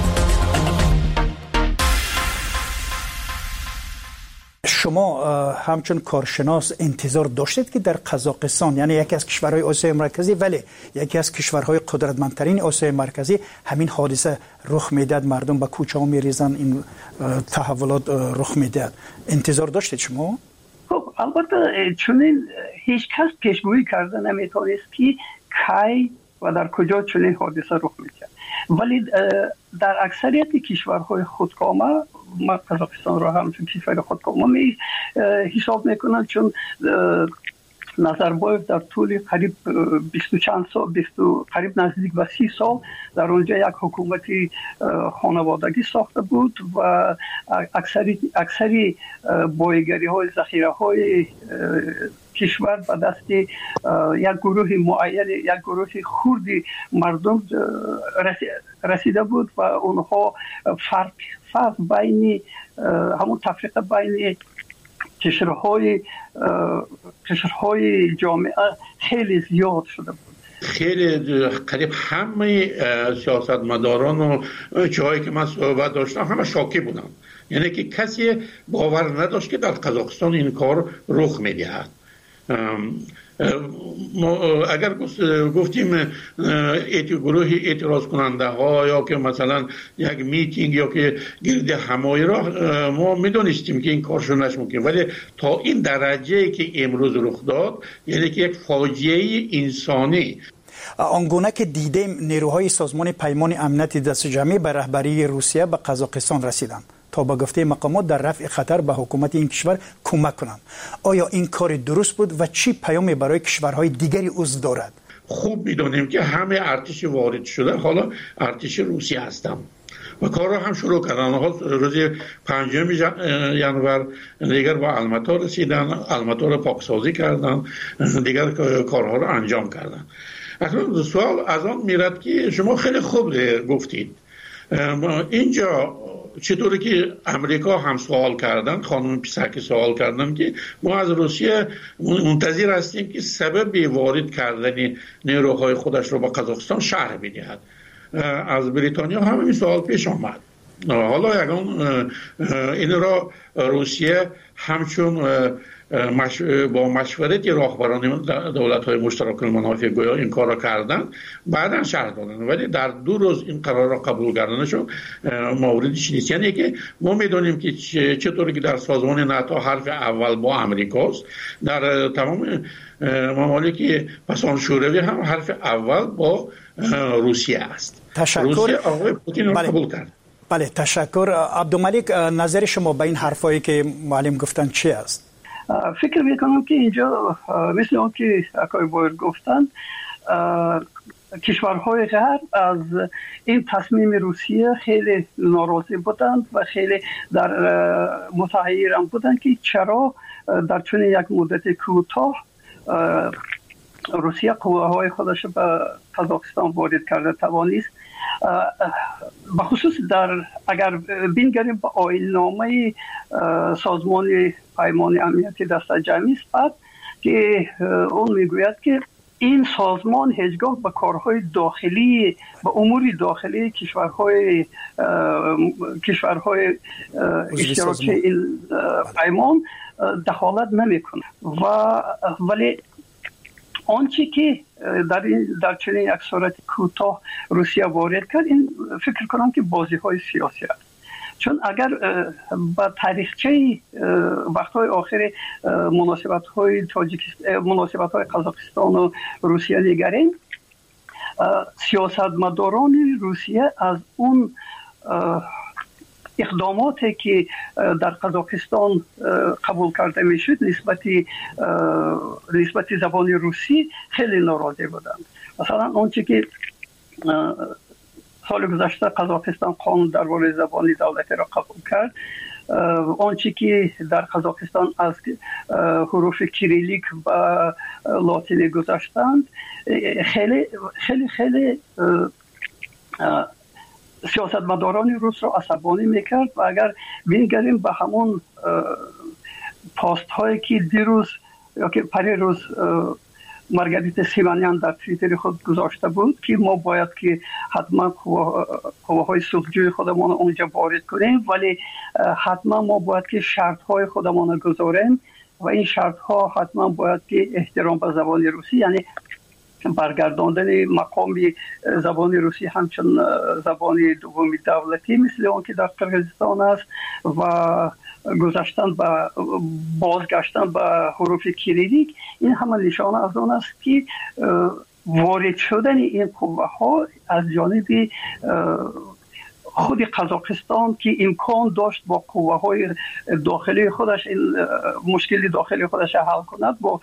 شما همچون کارشناس انتظار داشتید که در قزاقستان، یعنی یکی از کشورهای آسیای مرکزی ولی یکی از کشورهای قدرتمندترین آسیای مرکزی، همین حادثه رخ میداد، مردم به کوچه ها میریزن، این تحولات رخ میداد، انتظار داشتید شما؟ خب البته چون هیچ کس پیشگویی کرده نمیتونست که کی و در کجا چنین حادثه رخ میده، ولی در اکثریت کشورهای خودکامه، ما قزاقستان را هم چون کشور خودکامه می حساب میکنن، چون назарбоев дар тӯли қариб бисту чанд сол бисту қариб наздик ба си сол дар онҷа як ҳукумати хонаводагӣ сохта буд ва аксари аксари боигариҳои захираҳои кишвар ба дасти як гурӯҳи муайяни як гурӯҳи хурди мардум расида буд ва онҳо фарқ фарқ байни ҳамон тафриқа байни қишрҳои қишрҳои ҷомеа хеле зиёд шуда буд. خیلی قریب همه سیاستمداران و جایی که من صحبت داشتم همه شاکی بودن، یعنی که کسی باور نداشت که در قزاقستان این کار رخ میدهد. اگر گفتیم گروه اعتراض کننده ها یا که مثلا یک میتینگ یا که گرد همایی را ما میدونستیم که این کارشو نشمکن، ولی تا این درجه که امروز رخ داد یعنی که یک فاجعه انسانی. آنگونه که دیدیم نیروهای سازمان پیمان امنیت دست جمعی به رهبری روسیه به قزاقستان رسیدند تا با گفته مقامات در رفع خطر به حکومت این کشور کمک کنند. آیا این کار درست بود و چی پیامی برای کشورهای دیگری عضو دارد؟ خوب میدونیم که همه ارتش وارد شده حالا ارتش روسیه هستند و کار را هم شروع کردن. روز پنجم ژانویه دیگر با الماتا رسیدن، الماتا را پاکسازی کردن، دیگر کارها را انجام کردن. اصلا سوال از آن میرد که شما خیلی خوب گفتید اینجا چطوری که امریکا هم سوال کردن، خانم پیسکی سوال کردن که ما از روسیه منتظر هستیم که سبب وارد کردن نیروهای خودش رو با قزاقستان شرح بدهد. از بریتانیا هم این سوال پیش آمد. حالا یکان این را روسیه همچون مش... با مشورت راهبران دولت‌های مشترک المنافع گویا این کار را کردن، بعداً شرح دادن، ولی در دو روز این قرار را قبول کردنشون موردش نیست. یعنی که ما میدونیم که چطوری که در سازمان ناتو حرف اول با امریکاست، در تمام ممالک پسان شوروی هم حرف اول با روسیه است. تشکر. روسیه آقای پوتین را بله. قبول کرد. بله تشکر. عبدالملک، نظر شما به این حرفایی که معلم گفتن چی است؟ فکر میکنم که اینجا مثل اون که اکای بایر گفتن کشورهای غرب از این تصمیم روسیه خیلی ناراضی بودند و خیلی در متحیر بودند که چرا در چون یک مدت کوتاه روسیه قواهای خودش به قزاقستان وارد کرده توانست. بخصوص در اگر بینگریم با آیین‌نامه سازمان پیمان امنیتی دست جمعی است که اون میگوید که این سازمان هیچگاه به کارهای داخلی به امور داخلی کشورهای کشورهای اشتراکی این پیمان دخالت نمیکنه و ولی آنچه که در این در چنین یک صورت کوتاه روسیه وارد کرد، این فکر کنم که بازی های سیاسی است. چون اگر با تاریخچه وقت‌های آخر مناسبت های تاجیکستان، مناسبت های قزاقستان و روسیه نگریم، سیاستمداران روسیه از اون اقداماتی که در قزاقستان قبول کرده میشد نسبتی نسبتی زبان روسی خیلی ناراضی بودند. مثلا آنچه که سال گذشته قزاقستان قانون درباره زبان دولتی را قبول کرد، آنچه که در قزاقستان از حروف کریلیک و لاتینی گذاشتند خیلی خیلی خیلی سیاستمداران روس را عصبانی میکرد و اگر بینگریم به همون پاست هایی که دیروز یا که پری روز مارگاریتا سیمانیان در توییتر خود گذاشته بود که ما باید که حتما قواهای صلحجوی خودمان اونجا وارد کنیم، ولی حتما ما باید که شرط های خودمان گذاریم و این شرط ها حتما باید که احترام به زبان روسی، یعنی برگرداندن مقامی زبان روسی همچون زبان دومی دولتی مثل اون که در قرقیزستان است و گذاشتن به بازگشتن به حروف کریلیک، این همه نشانه از اون است که وارد شدن این قوه ها از جانب خود قزاقستان که امکان داشت با قوه‌های داخلی خودش این مشکل داخلی خودش حل کند با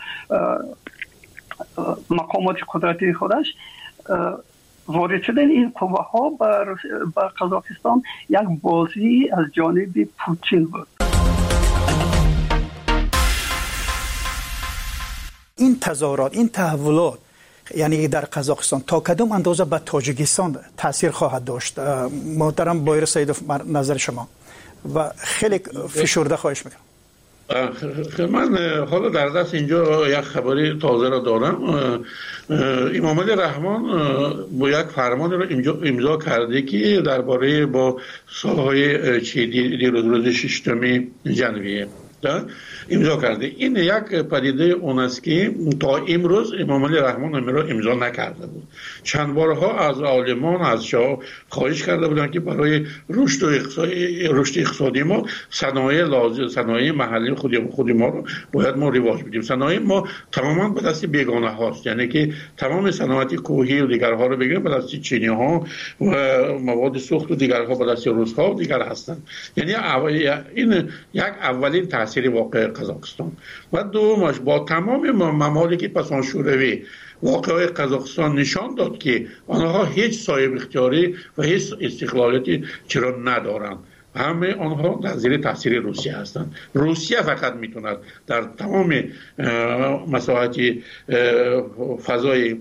مقامات قدرتی خودش، وارد شدن این قوه‌ها بر بر قزاقستان یک بازی از جانب پوتین بود. این تظاهرات، این تحولات یعنی در قزاقستان تا کدام اندازه به تاجیکستان تاثیر خواهد داشت؟ محترم بایر سیدوف، نظر شما و خیلی فشرده خواهش میکنم. من حالا در دست اینجا یک خبری تازه را دارم. امام علی رحمان با یک فرمان را امضا کرده که درباره با سالهای دیروز ششم ژانویه امضا کرده. این یک پدیده اون است که تا امروز امام علی رحمان امرا امضا نکرده بود. چند بارها از عالمان از شاه خواهش کرده بودند که برای رشد و اقتصادی رشد اقتصادی ما صنایع لازم صنایع محلی خود خود ما رو باید ما رواج بدیم. صنایع ما تماما به دست بیگانه هاست، یعنی که تمام صنایع کوهی و دیگرها رو بگیریم به دست چینی ها و مواد سوخت و دیگرها به دست روس ها و دیگر هستند. یعنی این یک اولین تاثیر واقع قزاقستان و دومش با تمام ممالک پسان شوروی واقعه قزاقستان نشان داد که آنها هیچ صاحب اختیاری و هیچ استقلالیتی چرا ندارند. همه آنها در زیر تاثیر روسیه هستند. روسیه فقط میتوند در تمام مساحت فضای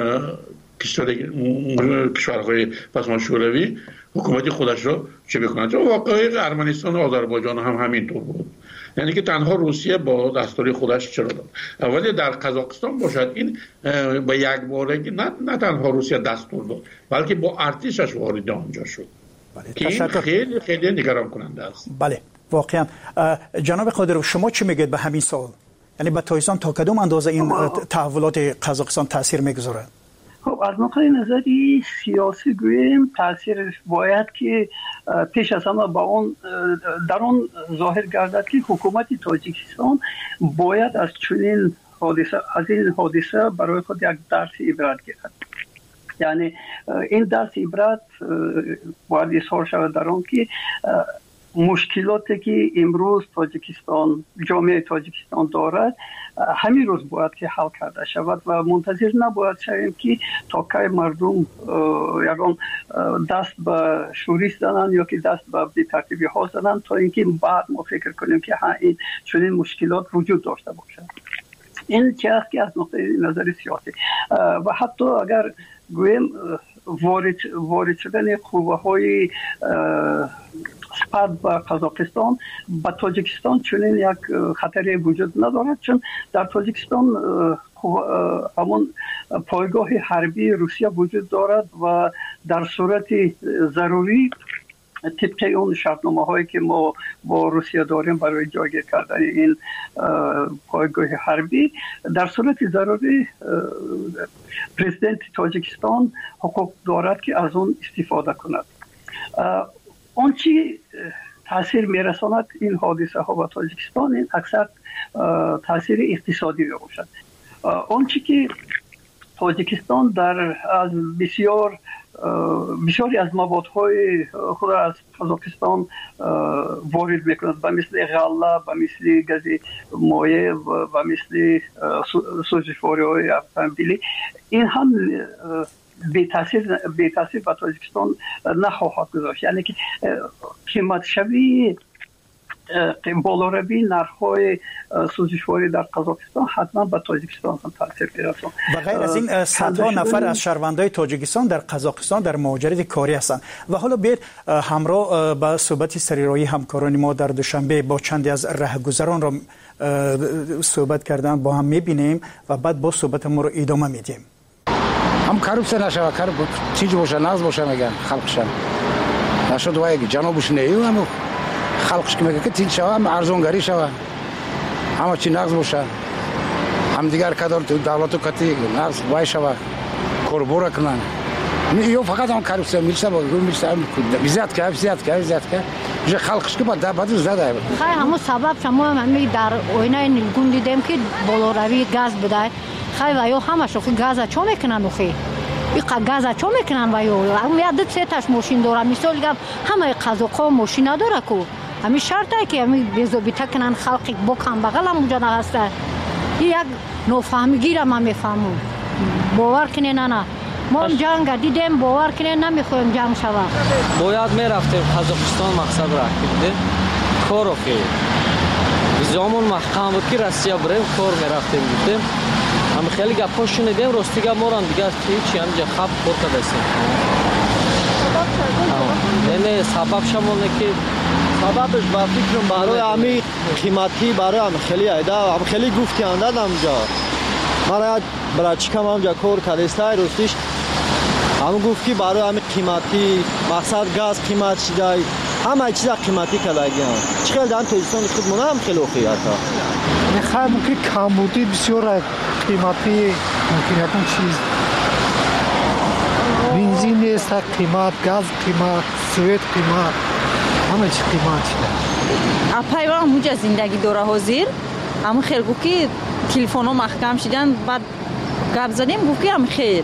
کشورهای پسمان شوروی حکومت خودش را چه بکند. واقعه ارمنستان و آذربایجان هم همینطور بود، یعنی که تنها روسیه با دستور خودش چرا داد. ولی در قزاقستان باشد این با یک بارگی نه, نه تنها روسیه دستور داد بلکه با ارتشش وارد آنجا شد. بله. که این خیلی خیلی نگران کننده است. بله واقعا. جناب قادرو شما چی میگید به همین سوال؟ یعنی به تایستان تا کدام اندازه این تحولات قزاقستان تاثیر میگذارد؟ خب از نقطه نظری سیاسی گوییم تاثیرش باید که پیش از همه با اون در اون ظاهر گردد که حکومت تاجیکستان باید از چنین حادثه از این حادثه برای خود یک درس عبرت گیرد. یعنی این درس عبرت باید اظهار شود در اون که مشکلاتی که امروز تاجیکستان جامعه تاجیکستان دارد همین روز باید که حل کرده شود و منتظر نباید شویم که تا کی مردم یکان دست به شورش زنند یا که دست به بی‌ترتیبی ها زنند تا اینکه بعد ما فکر کنیم که ها این چنین مشکلات وجود داشته باشد. این چه است که از نقطه نظر سیاسی و حتی اگر گویم وارد وارد شدن قوه‌های سپرد به قزاقستان به تاجیکستان چنین یک خطری وجود ندارد، چون در تاجیکستان همون پایگاه حربی روسیه وجود دارد و در صورت ضروری طبق اون شرطنامه هایی که ما با روسیه داریم برای جایگیر کردن این پایگاه حربی در صورت ضروری پرزیدنت تاجیکستان حقوق دارد که از اون استفاده کند. اون چی تاثیر میرساند این حادثه ها به تاجیکستان این اکثر تاثیر اقتصادی باشد. اون چی که تاجیکستان در از بسیار بسیاری از موادهای خود از قزاقستان وارد میکند، به مثل غله، به مثل گاز مایع و به مثل سوزشواری های اتومبیلی، این هم بی تاثیر بی تاثیر به تاجیکستان نخواهد گذاشت. یعنی که قیمت شوی بالا روی نرخ‌های سوزشواری در قزاقستان حتما به تاجیکستان هم تاثیر می‌رساند. و غیر از این صدها نفر از شهروندان تاجیکستان در قزاقستان در مهاجرت کاری هستند. و حالا بیاید همراه با صحبت سریرایی همکاران ما در دوشنبه با چندی از راهگذران را صحبت کردن با هم می‌بینیم و بعد با صحبت ما رو ادامه میدیم. هم کارپس نشود، کار چیزی باشه، ناز باشه میگن خلقشان نشد و یک جنابش نیو هم خلقش که میگه که تیل شوه هم ارزونگری شوه همه چی نقض باشه، هم دیگر کدار تو دولت و کتی نقض وای شوه کربورا کنن یا فقط هم کارپس میشه با میشه بیزاد که بیزاد که بیزاد که چه خلقش که بعد بعد زده خیلی همون سبب شما هم در آینه نیلگون دیدیم که بالا روی گاز بده خیلی و یا همش خو گاز چون میکنن خیلی این گاز چه میکنن و یا هم یاد سه تاش ماشین دارم مثال گم همه قزاقا ماشین نداره کو همین شرطه که همین بیزوبیتا کنن خلقی بکن بغل هم اونجا هسته یک نفهمیگی را ما میفهمم باور کنین نه ما جنگ دیدیم باور کنین نمیخوایم جنگ شود باید میرفتیم قزاقستان مقصد را کردیم کارو که زمان محکم بود که روسیه بریم کار میرفتیم بودیم هم خیلی گپا شنیدیم راستی گپ مورن دیگه چی همینجا خب کار کردیم یعنی سبب شمونه که سببش با فکرم برای همین قیمتی برای هم خیلی ایده هم خیلی گفتی انداد همجا مرا برای چیکم همجا کار کردستای راستیش هم گفتی برای همین قیمتی مقصد گاز قیمت شده همه چیزا قیمتی کردگی هم چقدر دارم توجستان خود مونه هم خیلی خوبی حتی میخواه ممکن کمبودی بسیار قیمتی ممکن یکم چیز بنزین نیست قیمت گاز قیمت سویت قیمت همه چی قیمت شده اپای و همونجا زندگی دوره حاضر همون خیلی گفت که تلفن ها محکم شدن بعد گپ زدیم گفت که هم خیلی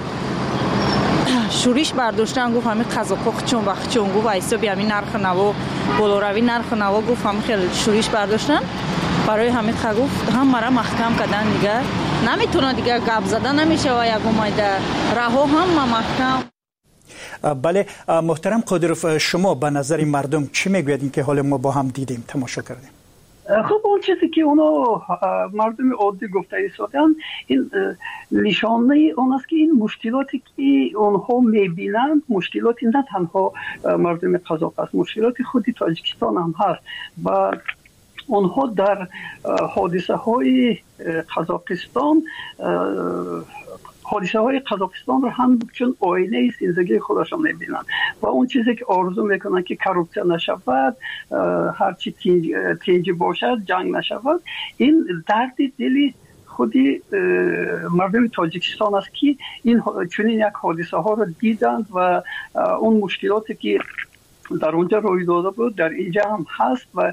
شوریش برداشتن گفت همین قزاقا چون وقت چون گفت ایسا بی همین نرخ نوا بلاروی نرخ نوا گفت همین خیلی شوریش برداشتن برای همین خ گفت هم مرا محکم کردن دیگه نمیتونه دیگه گپ زدن نمیشه و یک اومده رها هم محکم. بله محترم قادروف شما به نظر مردم چی میگویید که حال ما با هم دیدیم تماشا کردیم؟ خب اون چیزی که اونو مردم عادی گفته ایستادن این نشانه اون است که این مشکلاتی که اونها میبینند مشکلاتی نه تنها مردم قزاق است مشکلاتی خودی تاجیکستان هم هست و اونها در حادثه های قزاقستان حادثه های قزاقستان رو هم چون آینه زندگی خودشان میبینن و اون چیزی که آرزو میکنن که کروپسیا نشود هرچی تنجی باشد جنگ نشود این درد دلی خودی مردم تاجیکستان است که این چنین یک حادثه ها رو دیدند و اون مشکلاتی که در اونجا روی داده بود در اینجا هم هست و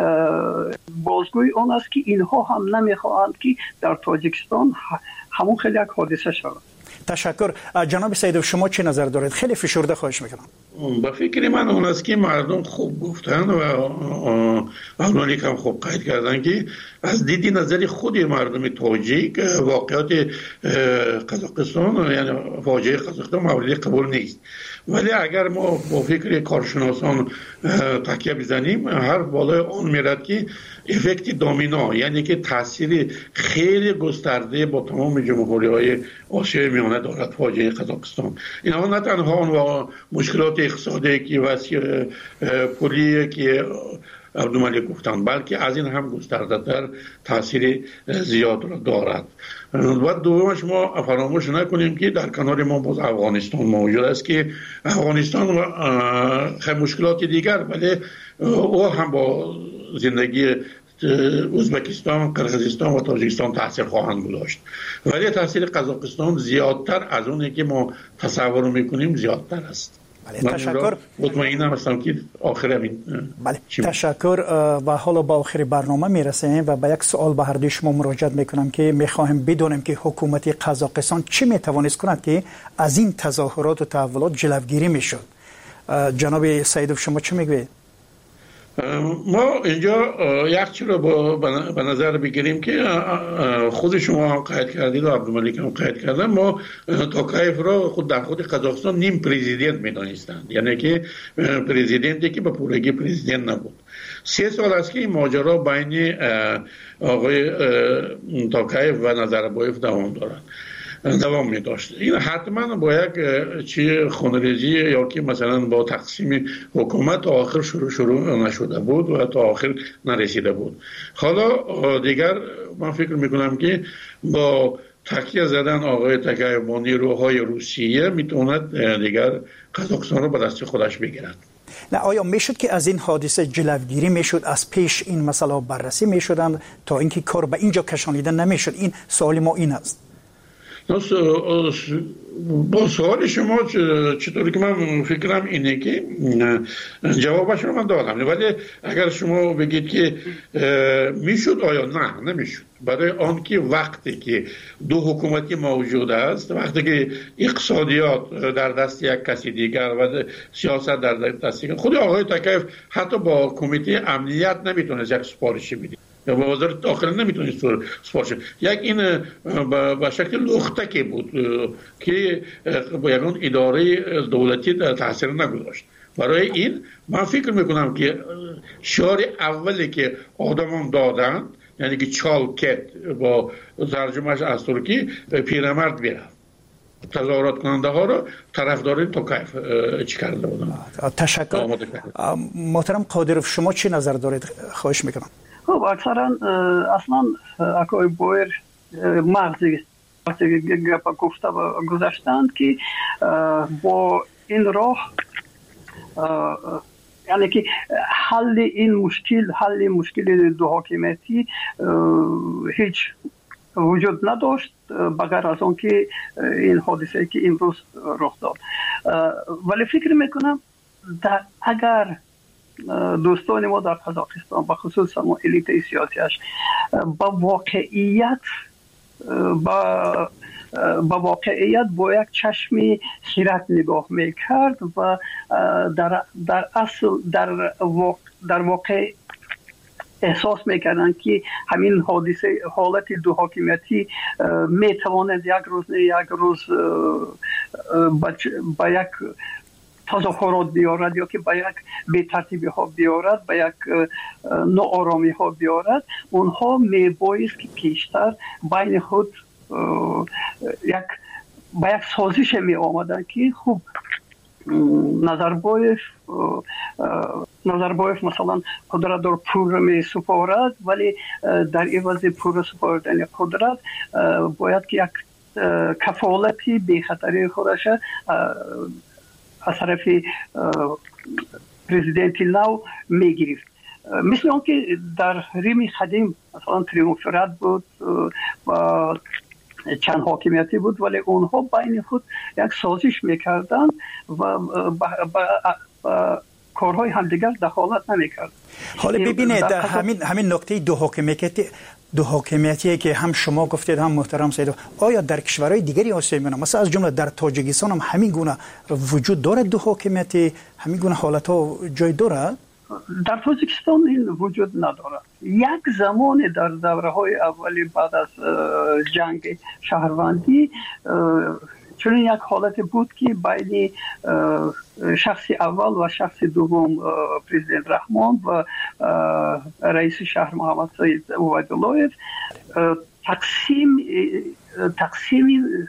بازگوی اون است که اینها هم نمیخواهند که در تاجیکستان همون خیلی یک حادثه شود. تشکر. جناب سیدوف شما چه نظر دارید؟ خیلی فشرده خواهش میکنم. با فکر من اون است که مردم خوب گفتن و اونانی که هم خوب قید کردن که از دیدی نظر خود مردم تاجیک واقعات قزاقستان یعنی فاجعه قزاقستان مورد قبول نیست ولی اگر ما با فکر کارشناسان تکیه بزنیم هر بالای اون میرد که افکت دامینا یعنی که تاثیر خیلی گسترده با تمام جمهوری های آسیای میانه دارد فاجعه قزاقستان. اینها نه تنها اون مشکلات اقتصادی که وسیع پولی که عبدالملک گفتن بلکه از این هم گسترده تر تاثیر زیاد را دارد. و دومش ما فراموش نکنیم که در کنار ما باز افغانستان موجود است که افغانستان خیلی مشکلات دیگر ولی او هم با زندگی ازبکستان، قرقیزستان و تاجیکستان تاثیر خواهند گذاشت ولی تاثیر قزاقستان زیادتر از اونی که ما تصور میکنیم زیادتر است. بله تشکر. مطمئنم هستم که آخر این بله تشکر و حالا با آخر برنامه میرسیم و با یک سوال به هر دوی شما مراجعه میکنم که میخواهم بدونیم که حکومت قزاقستان چه میتوانست کند که از این تظاهرات و تحولات جلوگیری میشد. جناب سیدوف شما چه میگوید؟ ما اینجا یک چیز رو به نظر بگیریم که خود شما هم قید کردید و عبدالملک هم قید کردن ما توکایف را خود در خود قزاقستان نیم پرزیدنت میدانستند یعنی که پرزیدنتی که به پورگی پرزیدنت نبود. سه سال است که این ماجرا بین آقای توکایف و نظربایف دوام دارد دوام می داشت. این حتما با یک چی خونریزی یا که مثلا با تقسیم حکومت تا آخر شروع شروع نشده بود و تا آخر نرسیده بود. حالا دیگر من فکر میکنم که با تکیه زدن آقای توکایف با نیروهای روسیه میتواند دیگر قزاقستان رو به دست خودش بگیرد. نه آیا میشد که از این حادثه جلوگیری میشد از پیش این مسئله بررسی میشدند تا اینکه کار به اینجا کشانیده نمیشد؟ این سوال ما این است. با سوال شما چطوری که من فکرم اینه که جوابش رو من دادم، ولی اگر شما بگید که میشد آیا نه نمیشد، برای آن که وقتی که دو حکومتی موجود است، وقتی که اقتصادیات در دست یک کسی دیگر و سیاست در دست دیگر، خود آقای تکیف حتی با کمیته امنیت نمیتونه یک سپارشی بده یا با وزارت داخله نمیتونید سپارش، یک این به شکل لختکی بود که با یکان اداره دولتی تاثیر نگذاشت. برای این من فکر میکنم که شعار اولی که آدمان دادن، یعنی که چالکت با ترجمهش از ترکی پیرمرد بیرفت، تظاهرات کننده ها رو طرفدارین توکیف چی کرده بودن. تشکر. محترم قادرов، شما چی نظر دارید؟ خواهش میکنم. خب اکثرا اصلا اکای بایر مغزی گپا گفته و گذاشتند که با این راه یعنی که حل این مشکل حل مشکل دو حاکمیتی هیچ وجود نداشت بغیر از اون که این حادثه که امروز رخ داد. ولی فکر میکنم در اگر دوستان ما در قزاقستان به خصوص ما الیت سیاسیش با واقعیت با با واقعیت با یک چشمی خیرت نگاه میکرد و در در اصل در واقع در واقع احساس میکردن که همین حادثه حالت دو حاکمیتی میتواند یک روز نه یک روز با یک تظاهرات بیارد یا که با یک بی‌ترتیبی ها بیارد، با یک ناآرامی ها بیارد، اونها میبایست که پیشتر بین خود یک با یک سازش می آمدن که خوب نظربایف نظربایف مثلا قدرت در پور می سپارد، ولی در عوض پور سپاردن قدرت باید که یک کفالتی بی خطری خودش از طرف پرزیدنت نو میگرفت. مثل اون که در ریم قدیم مثلا تریومفرات بود و چند حاکمیتی بود، ولی اونها بین خود یک سازش میکردن و با کارهای همدیگر دخالت نمیکرد. حالا ببینید همین همین نکته دو حاکمیتی دو حاکمیتی که هم شما گفتید هم محترم سید، آیا در کشورهای دیگری آسیا میانه مثلا از جمله در تاجیکستان هم همین گونه وجود دارد؟ دو حاکمیتی همین گونه حالت ها جای دارد؟ در تاجیکستان این وجود ندارد. یک زمان در دوره های اولی بعد از جنگ شهروندی چون یک حالت بود که بین شخص اول و شخص دوم پرزیدنت رحمان و رئیس شهر محمد سید عبیداللهیف تقسیم تقسیم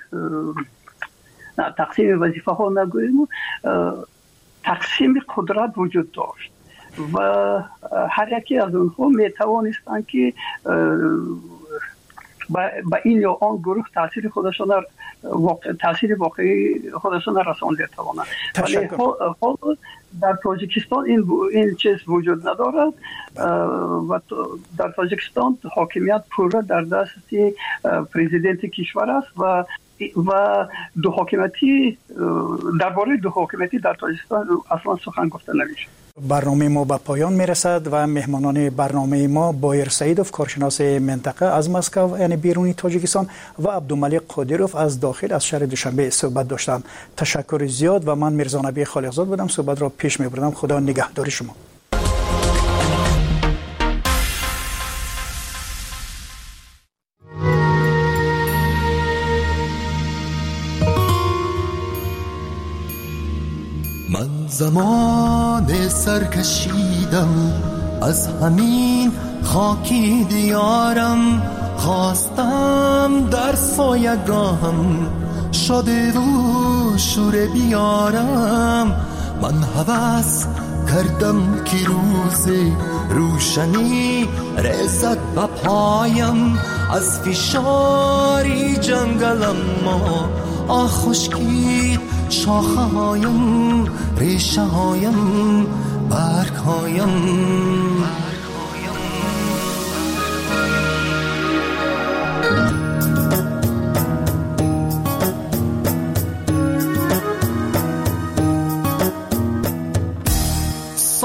نه تقسیم وظیفه ها نگوییم، تقسیم قدرت وجود داشت و هر یکی از اونها می توانستند که با این یا آن گروه تاثیر خودشان واقع تاثیر واقعی خودشان رسانده توانند. ولی حال در تاجیکستان این این چیز وجود ندارد و در تاجیکستان حاکمیت پورا در دست پرزیدنت کشور است و و دو حاکمیتی درباره دو حاکمیتی در تاجیکستان اصلا سخن گفته نمیشه. برنامه ما به پایان میرسد و مهمانان برنامه ما بایر سعیدوف کارشناس منطقه از مسکو یعنی بیرونی تاجیکستان و عبدالملک قادروف از داخل از شهر دوشنبه صحبت داشتند. تشکر زیاد و من میرزا نبی خالقزاد بودم، صحبت را پیش میبردم. خدا نگهدار شما. زمان سر کشیدم از همین خاکی دیارم، خواستم در سایگاهم شده و شور بیارم. من هوس کردم که روز روشنی رسد به پایم، از فشاری جنگلم ما آه خشکی شاخه هایم، ریشه هایم، برگ هایم.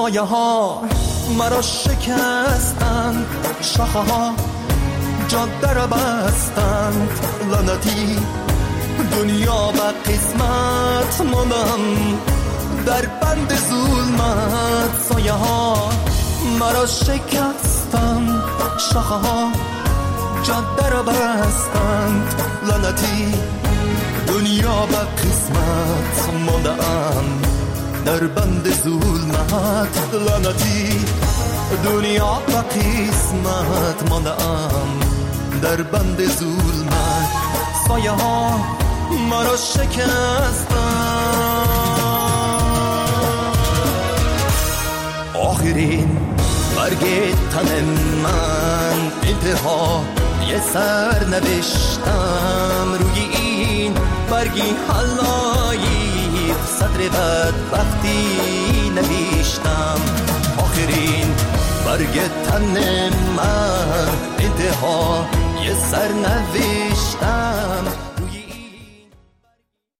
سایه ها مرا شکستند، شاخه ها جاده را بستند، لعنتی دنیا و قسمت ماندم در بند ظلمت. سایه ها مرا شکستند، شاخه ها جاده را بستند، لعنتی دنیا و قسمت ماندم در بند ظلمت. لعنتی دنیا و قسمت ماندم در بند ظلمت. سایه ها مرا شکستند. آخرین برگ تن من انتها یه سر نوشتم، روی این برگی حلایی سطر بدبختی نوشتم. آخرین برگ تن من انتها یه سر نوشتم.